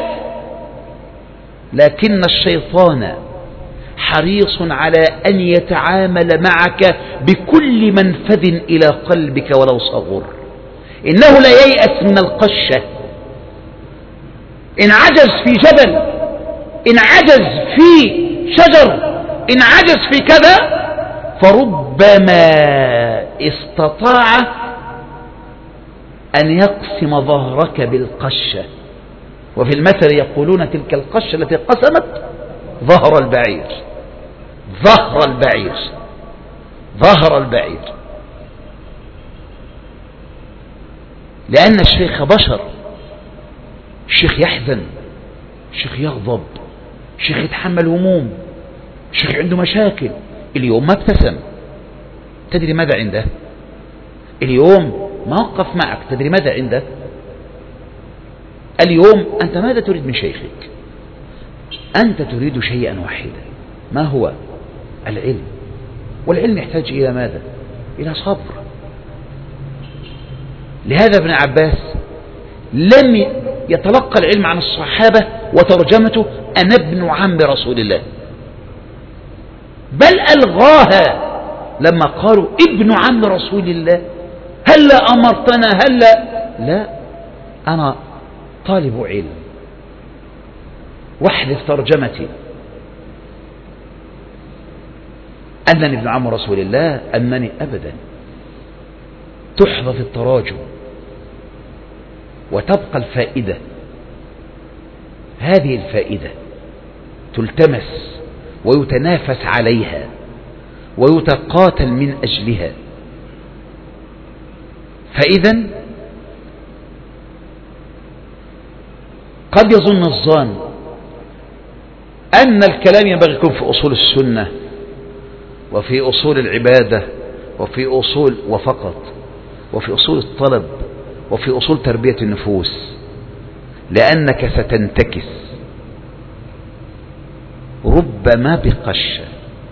S1: لكن الشيطان حريص على أن يتعامل معك بكل منفذ إلى قلبك ولو صغر. إنه لا ييأس من القشة، إن عجز في جبل، إن عجز في شجر، إن عجز في كذا، فربما استطاع أن يقسم ظهرك بالقشة. وفي المثل يقولون تلك القشة التي قسمت ظهر البعير، ظهر البعير، ظهر البعير. لأن الشيخ بشر، الشيخ يحزن، الشيخ يغضب، الشيخ يتحمل هموم، الشيخ عنده مشاكل. اليوم ما ابتسم، تدري ماذا عنده؟ اليوم ما وقف معك، تدري ماذا عنده؟ اليوم أنت ماذا تريد من شيخك؟ أنت تريد شيئا واحدا، ما هو؟ العلم. والعلم يحتاج إلى ماذا؟ إلى صبر. لهذا ابن عباس لم يتلقى العلم عن الصحابة وترجمته أنا ابن عم رسول الله، بل ألغاها لما قالوا ابن عم رسول الله، هلا أمرتنا هلا، لا، أنا طالب علم، واحذف ترجمتي أنني ابن عم رسول الله، أنني أبدا، تحذف التراجم وتبقى الفائدة. هذه الفائدة تلتمس ويتنافس عليها ويتقاتل من أجلها. فإذا قد يظن الظان أن الكلام ينبغي يكون في أصول السنة وفي أصول العبادة وفي أصول وفقط، وفي أصول الطلب وفي أصول تربية النفوس، لأنك ستنتكس ربما بقشة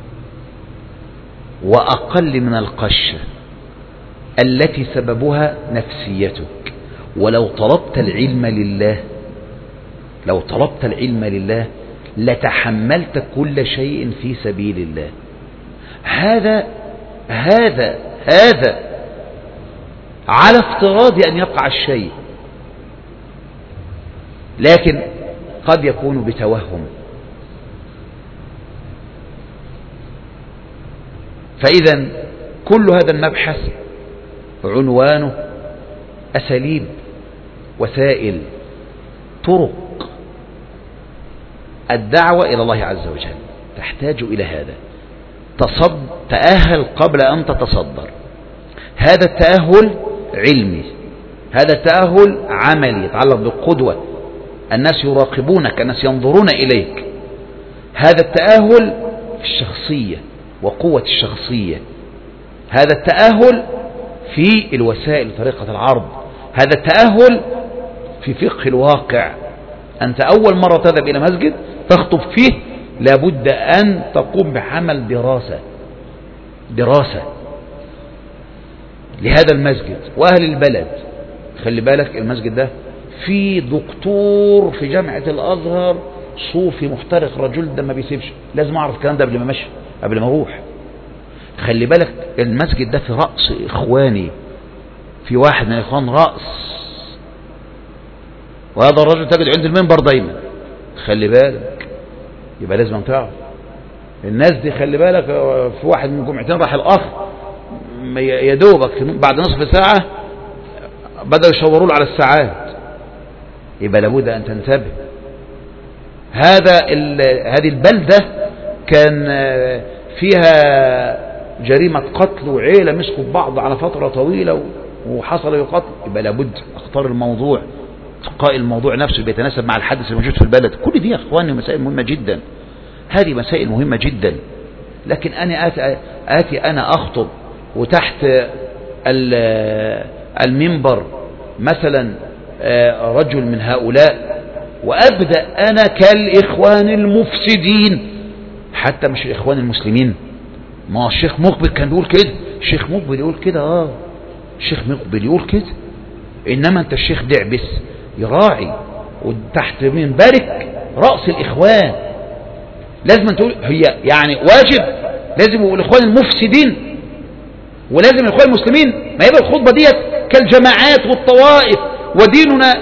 S1: وأقل من القشة التي سببها نفسيتك. ولو طلبت العلم لله، لو طلبت العلم لله لتحملت كل شيء في سبيل الله. هذا هذا هذا على افتراض أن يقع الشيء، لكن قد يكون بتوهم. فإذا كل هذا المبحث عنوانه أساليب، وسائل، طرق الدعوة إلى الله عز وجل، تحتاج إلى هذا. تصد تأهل قبل أن تتصدر. هذا التأهل علمي، هذا التأهل عملي يتعلق بالقدوة، الناس يراقبونك، الناس ينظرون إليك. هذا التأهل في الشخصية وقوة الشخصية. هذا التأهل في الوسائل، طريقة العرض. هذا التأهل في فقه الواقع. أنت أول مرة تذهب إلى مسجد تخطب فيه لابد أن تقوم بعمل دراسة دراسة لهذا المسجد وأهل البلد. خلي بالك المسجد ده في دكتور في جامعة الأزهر صوفي محترق، رجل ده ما بيسيبش، لازم أعرف الكلام ده قبل ما مشي، قبل ما أروح. خلي بالك المسجد ده في رأس إخواني، في واحد من الإخوان رأس، وهذا الرجل تجد عند المنبر دايما. خلي بالك، يبقى لازم تعرف الناس دي. خلي بالك في واحد من جمعتين راح الأخ يدوبك بعد نصف ساعة بدأوا يشوروا له على الساعات، يبقى لابد أن تنتبه. هذا هذه البلدة كان فيها جريمة قتل وعيلة مسكوا ببعض على فترة طويلة وحصل يقتل، يبقى لابد اختار الموضوع، تقاء الموضوع نفسه بيتناسب مع الحدث الموجود في البلد. كل دي يا اخواني مسائل مهمة جدا، هذه مسائل مهمة جدا. لكن أنا آتي, آتي أنا أخطب وتحت المنبر مثلا رجل من هؤلاء وأبدأ أنا كالإخوان المفسدين، حتى مش الإخوان المسلمين. ما الشيخ مقبل كان بيقول كده، الشيخ مقبل يقول كده، اه الشيخ مقبل يقول كده. إنما أنت الشيخ دعبس يراعي وتحت منبرك رأس الإخوان، لازم تقول هي يعني واجب، لازم يقول الإخوان المفسدين، ولازم الإخوان المسلمين ما يبقى الخطبة ديت كالجماعات والطوائف، وديننا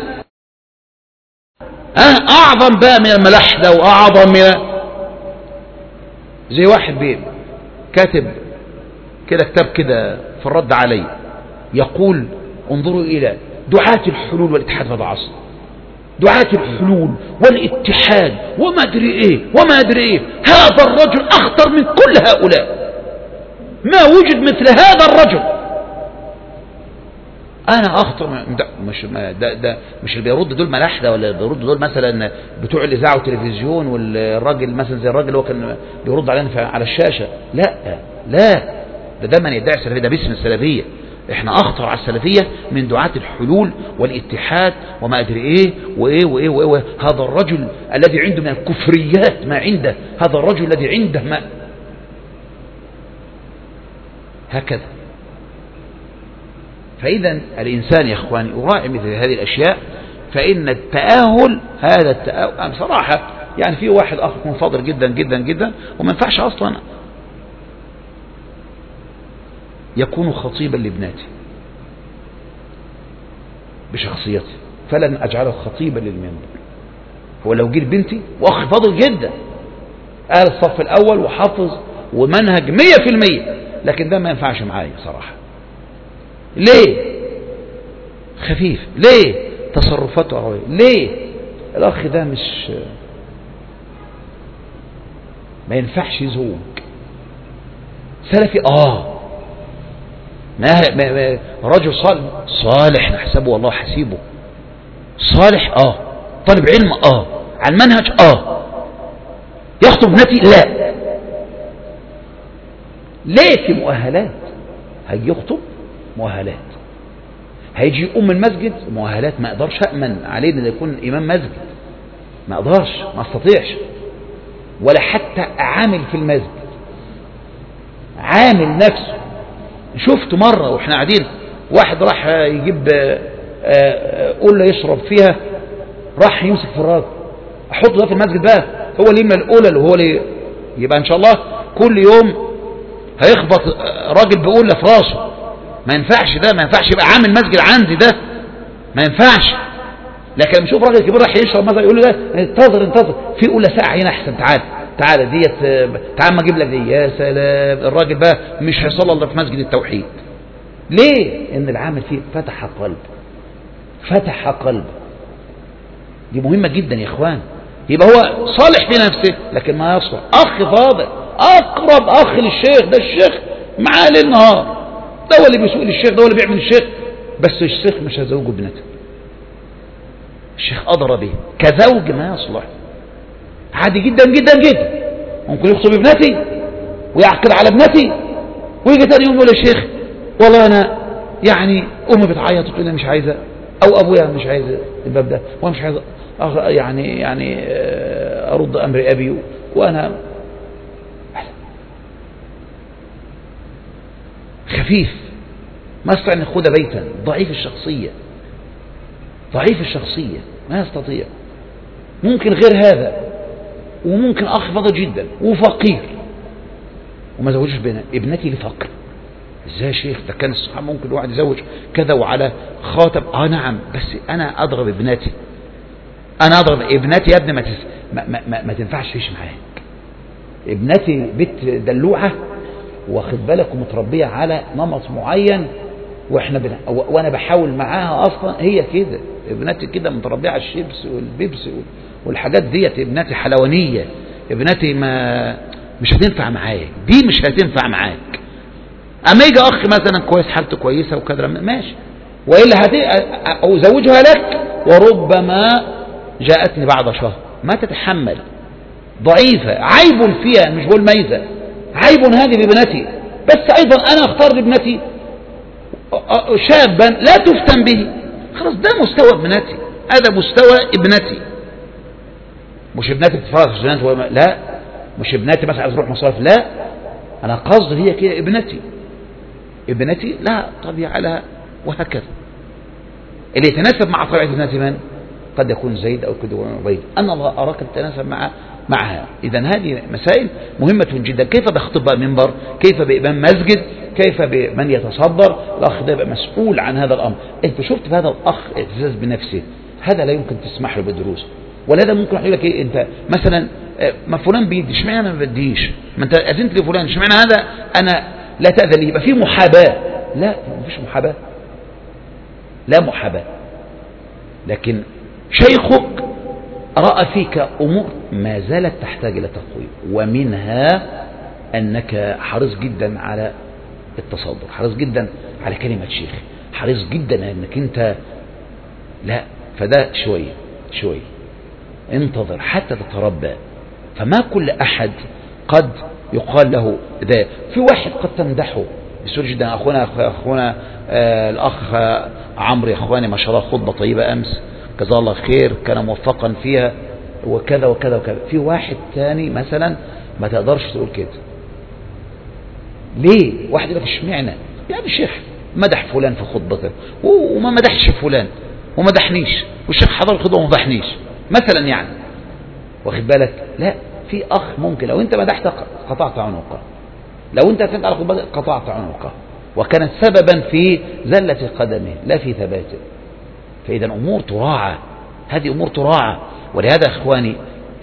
S1: أعظم بقى من الملاحدة وأعظم من زي واحد بيه كاتب كده كتاب كده في الرد علي، يقول انظروا إلى دعاة الحلول والاتحاد في هذا العصر، دعاة الحلول والاتحاد وما أدري إيه وما أدري إيه. هذا الرجل أخطر من كل هؤلاء، ما وجد مثل هذا الرجل. أنا أخطر من ده، مش ده, ده مش اللي بيرد دول ملاحدة، ولا بيرد دول مثلا بتوع الإذاعة والتلفزيون، والراجل مثلا زي الراجل اللي هو كان بيرد علينا على الشاشة. لا لا، ده ده من يدعي السلفية، ده باسم السلفية. احنا اخطر على السلفية من دعاة الحلول والاتحاد وما ادري ايه وايه وايه وايه. هذا الرجل الذي عنده من الكفريات ما عنده، هذا الرجل الذي عنده ما هكذا. فاذا الانسان يا اخواني يراعي مثل هذه الاشياء فإن التأهل هذا التأهل يعني بصراحة يعني في واحد أخ منفضل جدا جدا جدا وما ينفعش أصلا يكون خطيبا لابنتي بشخصيتي، فلن أجعله خطيبا للمنبر. هو لو جيت بنتي وأخ فاضل جدا قال الصف الأول وحافظ ومنهج مية في المية، لكن ده ما ينفعش معايا صراحة. ليه؟ خفيف. ليه؟ تصرفاته قوية. ليه؟ الأخ ده مش ما ينفعش زوج سلفي. آه ما ما رجل صالح صالح نحسبه والله حسيبه صالح. آه طالب علم. آه على المنهج. آه يخطب ابنتي. لا. ليه؟ في مؤهلات. هيجي يخطب مؤهلات، هيجي يقوم المسجد مؤهلات. ما اقدرش أأمن عليه ان يكون امام مسجد، ما اقدرش، ما استطيعش، ولا حتى عامل في المسجد عامل نفسه. شفت مرة واحنا قاعدين واحد راح يجيب قلة يشرب فيها، راح يمسك في الراجل احطه ده في المسجد بقى، هو اللي يملى القلل وهو اللي يبقى ان شاء الله كل يوم هيخبط راجل بقلة في راسه. ما ينفعش ده، ما ينفعش يبقى عامل مسجد عندي ده، ما ينفعش. لكن لما يشوف راجل كبير راح يشرب مثلا يقول له ده انتظر انتظر في قلة ساعة هنا احسن، تعال تعال ديت تعال ما اجيب لك دي. يا سلام، الراجل بقى مش هيصلي الا في مسجد التوحيد. ليه؟ ان العامل فيه فتح قلب، فتح قلب. دي مهمة جدا يا اخوان. يبقى هو صالح في نفسه لكن ما يصلح. اخ فاضل اقرب اخ للشيخ، ده الشيخ معاه ليل نهار، ده هو اللي بيسوق للشيخ، ده هو اللي بيعمل الشيخ، بس الشيخ مش هزوجه ابنته. الشيخ أدرى به كزوج ما يصلح. عادي جدا جدا جدا ممكن يخطب ابنتي ويعقد على ابنتي ويجي تاني يوم يقول الشيخ والله انا يعني امي بتعيط وتقول لي مش عايزه، او ابويا مش عايز الباب ده وانا مش عايز يعني يعني ارد امر ابي وانا خفيف ما يستطيع ان ياخذ بيتا. ضعيف الشخصيه، ضعيف الشخصيه ما يستطيع. ممكن غير هذا، وممكن اخ فاضل جدا وفقير وما زوجش بنا ابنتي لفقر. ازاي يا شيخ؟ ده كان الصحابه ممكن واحد يزوج كذا وعلى خاتم. اه نعم، بس انا اضرب ابنتي، انا اضرب ابنتي يا ابني ما, تس... ما, ما, ما, ما تنفعش تعيش معاك. ابنتي بنت دلوعه واخد بالك ومتربيه على نمط معين، واحنا بن... وانا بحاول معاها اصلا هي كده. ابنتي كده متربيه على الشيبس والبيبس والحاجات ديت. ابنتي حلوانيه، ابنتي ما مش هتنفع معاك، دي مش هتنفع معاك. اما يجي اخ مثلا كويس حالته كويسه وكذا ماشي، والا هت... ازوجها لك وربما جاءتني بعد شهر ما تتحمل، ضعيفه، عيب فيها، مش بقول ميزه، عيب هذه بابنتي. بس ايضا انا اختار لابنتي شابا لا تفتن به. خلاص ده مستوى ابنتي، هذا مستوى ابنتي. مش ابنتي بتتفرج في الجنات، لا، مش ابنتي مثلا عايز تروح مصارف، لا، انا قصدي هي كده ابنتي. ابنتي لا طبيعة لها وهكذا. اللي يتناسب مع طبيعة ابنتي من؟ قد يكون زيد او كده عبيد. انا الله اراك تتناسب مع معها. اذا هذه مسائل مهمة جدا. كيف بخطب بقى منبر؟ كيف بإمام مسجد؟ كيف بمن يتصدر؟ الاخ ده يبقى مسؤول عن هذا الامر. انت شفت بهذا الاخ اعتزاز بنفسه، هذا لا يمكن تسمح له بالدروس، ولا ده ممكن يقول لك ايه انت مثلا ما فلان بيدي اشمعنى انا ما بديش؟ ما انت اذنت لفلان اشمعنى هذا انا لا تأذن لي؟ يبقى في محاباة. لا، ما فيش محاباة، لا محاباة. لكن شيخك رأى فيك أمور ما زالت تحتاج إلى تقويم، ومنها أنك حريص جدا على التصدر، حريص جدا على كلمة شيخ، حريص جدا أنك أنت لا، فده شوية شوية انتظر حتى تتربى. فما كل أحد قد يقال له ده. في واحد قد تمدحه بسهولة جدا. أخونا أخونا آه الأخ عمرو يا أخواني ما شاء الله خطبة طيبة أمس جزاه الله خير، كان موفقا فيها وكذا وكذا وكذا. في واحد تاني مثلا ما تقدرش تقول كده. ليه؟ واحد يقول لك اشمعنى؟ يعني الشيخ مدح فلان في خطبته وما مدحش فلان. ومدحنيش، والشيخ حضر الخطبة ومدحنيش مثلا يعني، واخد بالك؟ لا، في أخ ممكن لو أنت مدحت قطعت عنقه، لو أنت أثنت على خطبة قطعت عنقه، وكانت سببا في زلة قدمه لا في ثباته. فإذا أمور تراعى، هذه أمور تراعى. ولهذا إخواني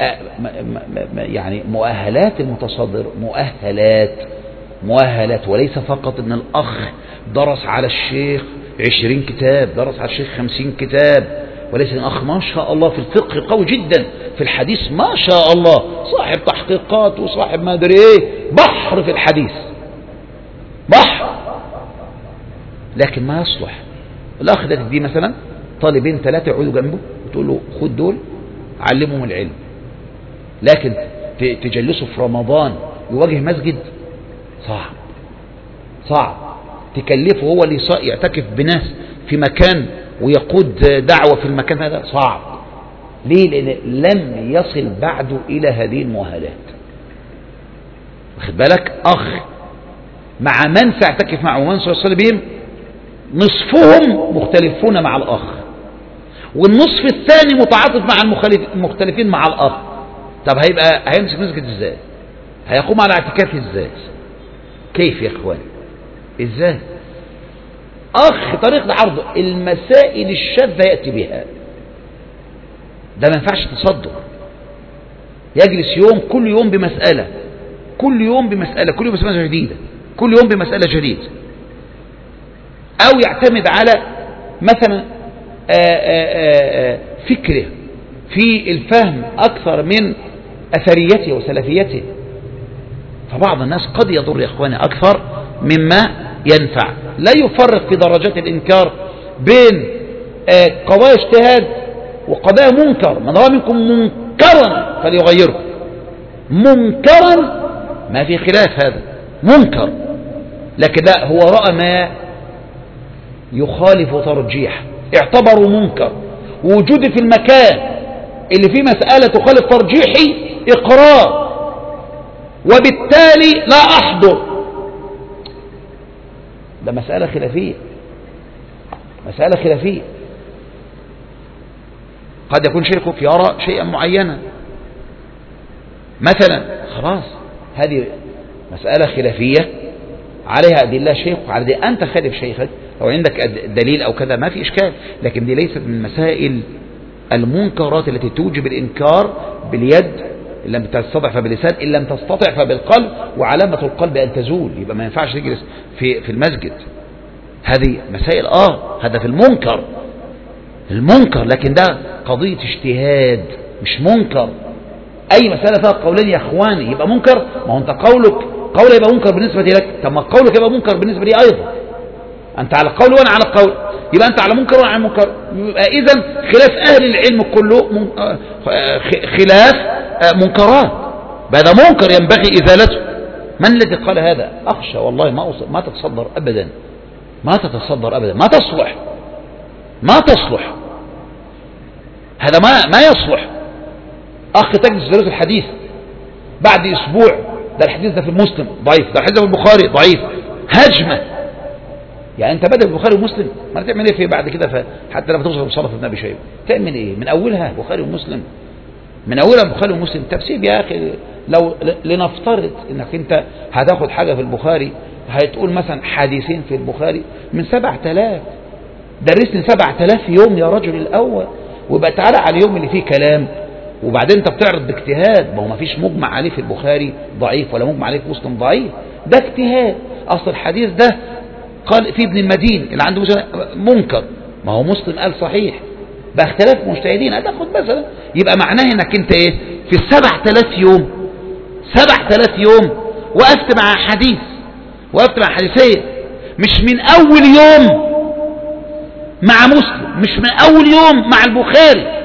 S1: يعني مؤهلات المتصدر مؤهلات مؤهلات وليس فقط أن الأخ درس على الشيخ عشرين كتاب، درس على الشيخ خمسين كتاب، وليس الأخ ما شاء الله في الفقه قوي جدا، في الحديث ما شاء الله صاحب تحقيقات وصاحب ما أدري إيه، بحر في الحديث بحر، لكن ما يصلح. الأخ ده تدي مثلا طالبين ثلاثة يقعدوا جنبه وتقول له خد دول علمهم العلم، لكن تجلسه في رمضان يواجه مسجد صعب صعب، تكلفه هو اللي يعتكف بناس في مكان ويقود دعوة في المكان هذا صعب. ليه؟ لأن لم يصل بعد إلى هذه المؤهلات. واخد بالك؟ أخ مع من سيعتكف معه ومن سيصل بهم نصفهم مختلفون مع الأخ، والنصف الثاني متعاطف مع المختلفين مع الأخ. طب هيبقى هيمسك مسجد ازاي؟ هيقوم على اعتكاف ازاي؟ كيف يا اخوان؟ ازاي؟ اخ طريقة عرضه المسائل الشاذة يأتي بها، ده ما ينفعش تصدر. يجلس يوم كل يوم بمسألة، كل يوم بمسألة، كل يوم بمسألة جديدة، كل يوم بمسألة جديدة، او يعتمد على مثلا آآ آآ فكره في الفهم أكثر من أثريته وسلفيته. فبعض الناس قد يضر يا إخواني أكثر مما ينفع. لا يفرق في درجات الإنكار بين قضايا اجتهاد وقضايا منكر. من رأى منكم منكرا فليغيره، منكرا ما في خلاف، هذا منكر، لكن لا هو رأى ما يخالف ترجيح اعتبروا منكر. وجودي في المكان اللي فيه مسألة تخالف ترجيحي إقرار، وبالتالي لا أحضر. ده مسألة خلافية، مسألة خلافية. قد يكون شيخك يرى شيئا معينا مثلا، خلاص هذه مسألة خلافية عليها أدلة شيخ، على دي أنت خالف شيخك، لو عندك دليل أو كذا ما في إشكال، لكن دي ليست من مسائل المنكرات التي توجب الإنكار باليد، إن لم تستطع فباللسان، إن لم تستطع فبالقلب، وعلامة القلب أن تزول. يبقى ما ينفعش تجلس في في المسجد. هذه مسائل آه هذا في المنكر، المنكر، لكن ده قضية اجتهاد مش منكر. أي مسألة فيها قولين يا إخواني يبقى منكر. ما هو أنت قولك قول يبقى منكر بالنسبة لك، طب ما قولك يبقى منكر بالنسبة لي أيضا. أنت على قول وأنا على قول، يبقى أنت على منكر وأنا على منكر. يبقى إذن خلاف أهل العلم كله من خلاف منكرات، هذا منكر ينبغي إزالته. من الذي قال هذا؟ أخشى والله ما أوصل ما تتصدر أبدا، ما تتصدر أبدا، ما تصلح، ما تصلح، هذا ما ما يصلح. أخ تجلس درس الحديث بعد أسبوع، ده الحديث ده في المسلم ضعيف، ده الحديث ده في البخاري ضعيف، هجمة. يعني أنت بدأ البخاري ومسلم، ما تعمل إيه في بعد كده؟ حتى لما توصل لمصنف ابن أبي شيبة تعمل إيه؟ من أولها بخاري ومسلم، من أولها بخاري ومسلم. تفسير يا أخي، لو لنفترض إنك أنت هتاخد حاجة في البخاري، هتقول مثلا حديثين في البخاري من سبعة آلاف، درسني سبعة آلاف يوم يا رجل الأول، ويبقى تعالى على اليوم اللي فيه كلام، وبعدين انت بتعرض باجتهاد. ما هو ما فيش مجمع عليه في البخاري ضعيف ولا مجمع عليه في مسلم ضعيف، ده اجتهاد. اصل الحديث ده قال في ابن المدين اللي عنده منكر، ما هو مسلم قال صحيح، باختلاف مجتهدين. هتاخد مثلا، يبقى معناه انك انت ايه في السبعة آلاف يوم، سبعة آلاف يوم وقفت مع حديث، وقفت مع حديثين، مش من اول يوم مع مسلم، مش من اول يوم مع البخاري.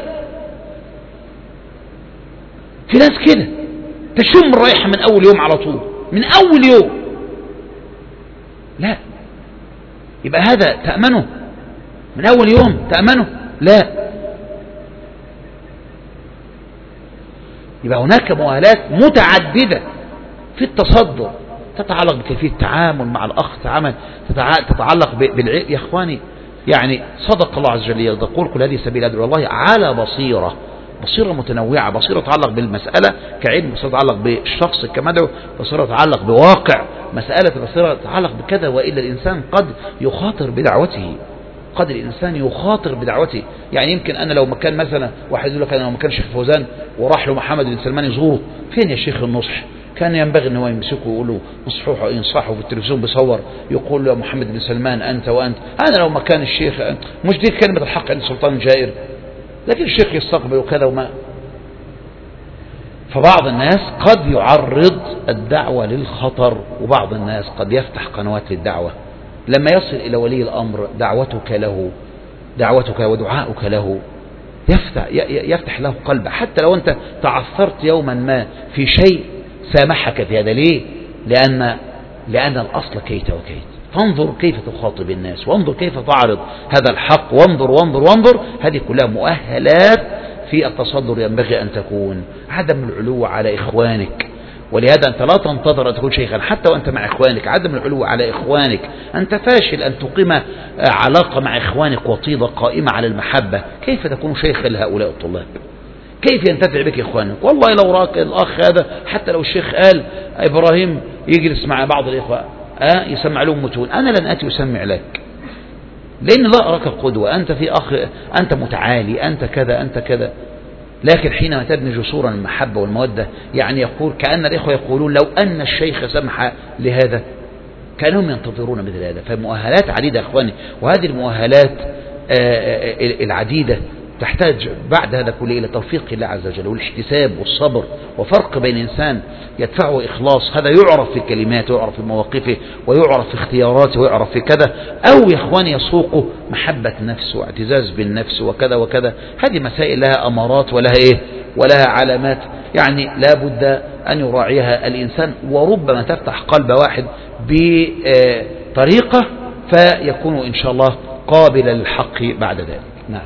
S1: في ناس كده تشم الرائحة من أول يوم على طول، من أول يوم. لا، يبقى هذا تأمنه من أول يوم، تأمنه؟ لا. يبقى هناك مؤهلات متعددة في التصدر، تتعلق بكيفية التعامل مع الأخ، تتعلق بالعلم. يا إخواني يعني صدق الله عز وجل يقول كل هذه سبيل أدعو الله على بصيرة، بصيرة متنوعة، بصيرة تتعلق بالمسألة كعلم، بصيرة تتعلق بالشخص كمدعو، بصيرة تتعلق بواقع مسألة، بصيرة تتعلق بكذا. وإلا الإنسان قد يخاطر بدعوته، قد الإنسان يخاطر بدعوته. يعني يمكن أنا لو مكان مثلا واحد يقول لك أنا لو مكان الشيخ فوزان وراح له محمد بن سلمان يزوره، فين يا شيخ النصح؟ كان ينبغي أنه يمسكه ويقول له نصحوه ينصحه، في التلفزيون بيصور يقول له محمد بن سلمان أنت وأنت. أنا لو مكان الشيخ، مش دي كلمة الحق عند سلطان جائر، لكن الشيخ يستقبل وكذا وما. فبعض الناس قد يعرض الدعوة للخطر، وبعض الناس قد يفتح قنوات للدعوة. لما يصل إلى ولي الأمر دعوتك له دعوتك ودعاؤك له يفتح, يفتح له قلبه، حتى لو أنت تعثرت يوما ما في شيء سامحك في هذا. ليه؟ لأن, لأن الأصل كيت وكيت. فانظر كيف تخاطب الناس، وانظر كيف تعرض هذا الحق، وانظر وانظر وانظر. هذه كلها مؤهلات في التصدر ينبغي أن تكون. عدم العلو على إخوانك، ولهذا أنت لا تنتظر أن تكون شيخا حتى وأنت مع إخوانك. عدم العلو على إخوانك، أنت فاشل أن تقيم علاقة مع إخوانك وطيدة قائمة على المحبة. كيف تكون شيخا لهؤلاء الطلاب؟ كيف ينتفع بك إخوانك؟ والله لو راك الأخ هذا، حتى لو الشيخ قال إبراهيم يجلس مع بعض الإخوة أه يسمع لهم متون، أنا لن أتي أسمع لك، لأن لا أراك قدوة. أنت في أخ، أنت متعالي، أنت كذا أنت كذا. لكن حينما تبني جسورا المحبة والمودة، يعني يقول كأن الإخوة يقولون لو أن الشيخ سمح لهذا، كانهم ينتظرون مثل هذا. فمؤهلات عديدة يا أخواني، وهذه المؤهلات العديدة تحتاج بعد هذا كله إلى توفيق الله عز وجل والاحتساب والصبر، وفرق بين إنسان يدفعه إخلاص، هذا يعرف في كلماته ويعرف في مواقفه ويعرف في اختياراته ويعرف في كذا، أو يا إخواني يسوقه محبة نفس واعتزاز بالنفس وكذا وكذا. هذه مسائل لها أمارات ولها إيه ولها علامات، يعني لا بد أن يراعيها الإنسان. وربما تفتح قلب واحد بطريقة فيكون إن شاء الله قابلا للحق بعد ذلك. نعم.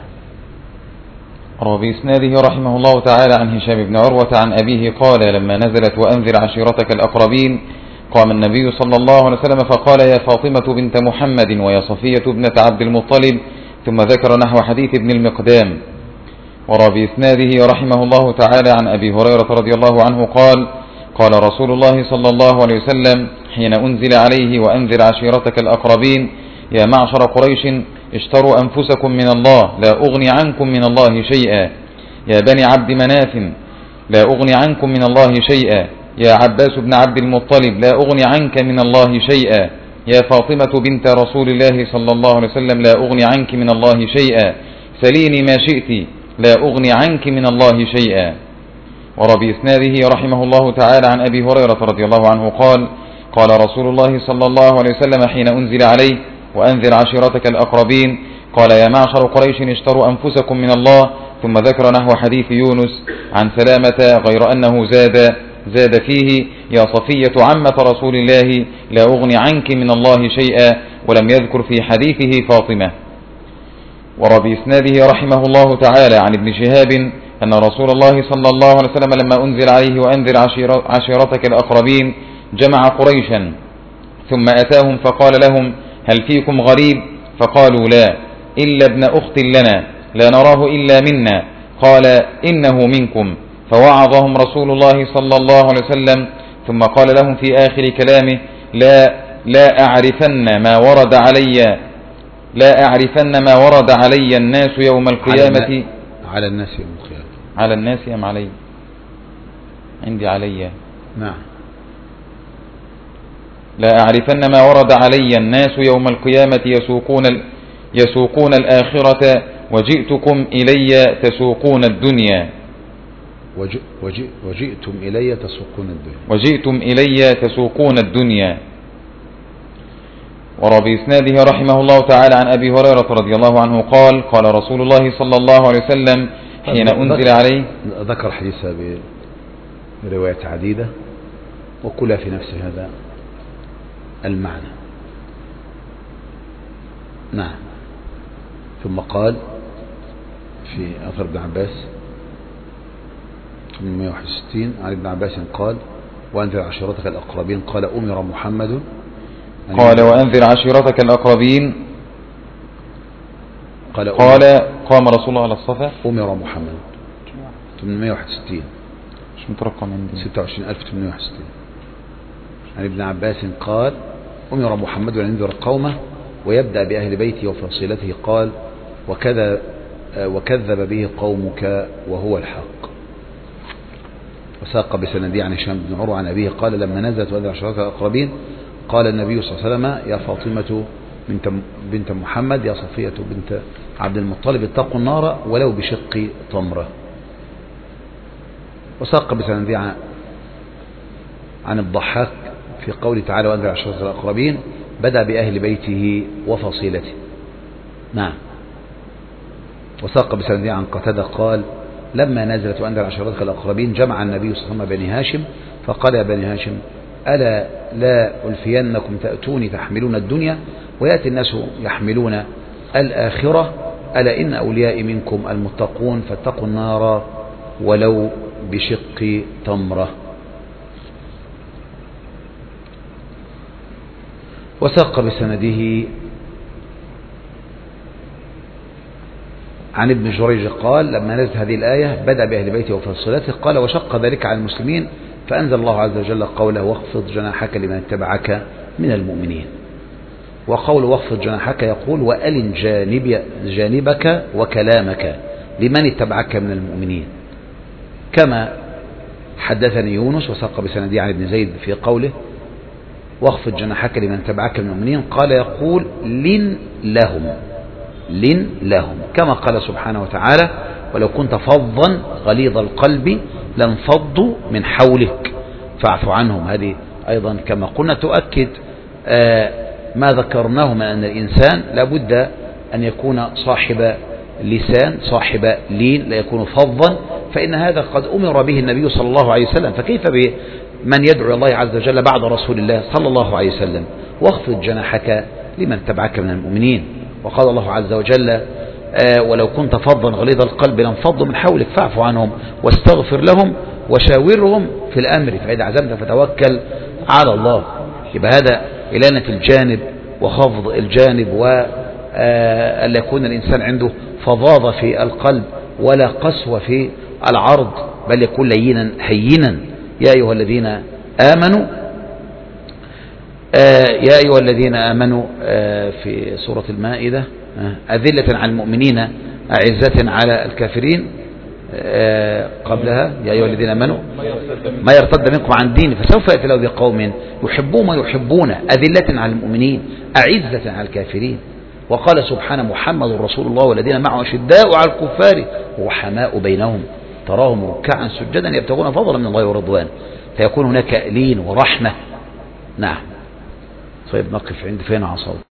S2: وبإسناده رحمه الله تعالى عن هشام بن عروة عن أبيه قال لما نزلت وأنذر عشيرتك الأقربين قام النبي صلى الله عليه وسلم فقال يا فاطمة بنت محمد ويا صفية ابنة عبد المطلب، ثم ذكر نحو حديث ابن المقدام. وبإسناده رحمه الله تعالى عن أبي هريرة رضي الله عنه قال قال رسول الله صلى الله عليه وسلم حين أنزل عليه وأنذر عشيرتك الأقربين يا معشر قريش اشتروا أنفسكم من الله لا أغني عنكم من الله شيئا، يا بني عبد مناف لا أغني عنكم من الله شيئا، يا عباس بن عبد المطلب لا أغني عنك من الله شيئا، يا فاطمة بنت رسول الله صلى الله عليه وسلم لا أغني عنك من الله شيئا، سليني ما شئت لا أغني عنك من الله شيئا. وبإسناده رحمه الله تعالى عن أبي هريرة رضي الله عنه قال قال رسول الله صلى الله عليه وسلم حين أنزل عليه وأنذر عشيرتك الأقربين قال يا معشر قريش اشتروا أنفسكم من الله، ثم ذكر نحو حديث يونس عن سلامة غير أنه زاد زاد فيه يا صفية عمة رسول الله لا أغني عنك من الله شيئا، ولم يذكر في حديثه فاطمة. وبإسناده رحمه الله تعالى عن ابن شهاب أن رسول الله صلى الله عليه وسلم لما أنزل عليه وأنذر عشيرتك الأقربين جمع قريشا ثم أتاهم فقال لهم هل فيكم غريب؟ فقالوا لا إلا ابن أخت لنا لا نراه إلا منا، قال إنه منكم، فوعظهم رسول الله صلى الله عليه وسلم ثم قال لهم في آخر كلامه لا لا أعرفن ما ورد علي لا أعرفن ما ورد علي الناس يوم القيامة
S1: على الناس يوم القيامة
S2: على الناس أم علي؟ عندي علي.
S1: نعم.
S2: لا أعرفن ما ورد علي الناس يوم القيامة يسوقون يسوقون الآخرة وجئتكم إلي تسوقون الدنيا
S1: وجئ وجئ وجئتم إلي تسوقون الدنيا
S2: وجئتم إلي تسوقون الدنيا. وبإسناده رحمه الله تعالى عن أبي هريرة رضي الله عنه قال قال رسول الله صلى الله عليه وسلم حين أنزل عليه.
S1: ذكر حديثا بروايات عديدة وكلها في نفس هذا المعنى. نعم. ثم قال في أثر ابن عباس ثمانمائة وواحد وستين عن ابن عباس قال وأنذر عشيرتك الأقربين قال أمر محمد
S2: قال وأنذر عشيرتك الأقربين
S1: قال,
S2: قال قام رسول الله على الصفا
S1: أمر محمد ثمانمائة وواحد وستين
S2: مش مترقم عندي
S1: ستة وعشرين ألف وثمانمائة وواحد وستين. عن ابن عباس قال أمر محمد أن ينذر قومه ويبدأ بأهل بيته وفصيلته قال وكذا وكذب به قومك وهو الحق. وساق بسندي عن هشام بن عروة عن أبيه قال لما نزلت وأنذر عشيرتك الأقربين قال النبي صلى الله عليه وسلم يا فاطمة بنت, بنت محمد يا صفية بنت عبد المطلب اتقوا النار ولو بشق تمرة. وساق بسندي عن, عن الضحاك في قوله تعالى وأنذر عشيرتك الأقربين بدأ بأهل بيته وفصيلته. نعم. وساق بسندي عن قتادة قال لما نزلت وأنذر عشيرتك الأقربين جمع النبي صلى الله عليه وسلم بني هاشم فقال يا بني هاشم ألا لا ألفينكم تأتوني تحملون الدنيا ويأتي الناس يحملون الآخرة ألا إن أوليائي منكم المتقون فاتقوا النار ولو بشق تمرة. وساق بسنده عن ابن جريج قال لما نزلت هذه الآية بدأ بأهل بيته وفصيلته قال وشق ذلك على المسلمين فأنزل الله عز وجل قوله واخفض جناحك لمن اتبعك من المؤمنين. وقول واخفض جناحك يقول وألن جانب جانبك وكلامك لمن اتبعك من المؤمنين كما حدثني يونس وساق بسندي عن ابن زيد في قوله واخفض جناحك لمن اتبعك من المؤمنين قال يقول لن لهم لن لهم كما قال سبحانه وتعالى ولو كنت فظا غليظ القلب لانفضوا من حولك فاعف عنهم. هذه أيضا كما قلنا تؤكد ما ذكرناه من أن الإنسان لابد أن يكون صاحب لسان صاحب لين لا يكون فظا فإن هذا قد أمر به النبي صلى الله عليه وسلم فكيف بمن يدعو الله عز وجل بعد رسول الله صلى الله عليه وسلم واخفض جناحك لمن تبعك من المؤمنين. وقال الله عز وجل آه ولو كنت فظا غليظ القلب لانفضوا من حولك فاعف عنهم واستغفر لهم وشاورهم في الأمر فإذا عزمت فتوكل على الله. يبقى هذا إلانة الجانب وخفض الجانب وأن يكون الإنسان عنده فظاظة في القلب ولا قسوة في العرض بل يكون لينا هينا. يا أيها الذين آمنوا آه يا أيها الذين آمنوا آه في سورة المائدة آه أذلة على المؤمنين أعزة على الكافرين آه قبلها يا أيها الذين آمنوا ما يرتد منكم عن دين فسوف يأتي الله بقوم يحبون ويحبون أذلة على المؤمنين أعزة على الكافرين. وقال سبحانه محمد رسول الله والذين معه أشداء على الكفار رحماء بينهم تراهم ركعا سجدا يبتغون فضلا من الله ورضوان فيكون هناك لين ورحمة. نعم. طيب نقف عند فين عصام.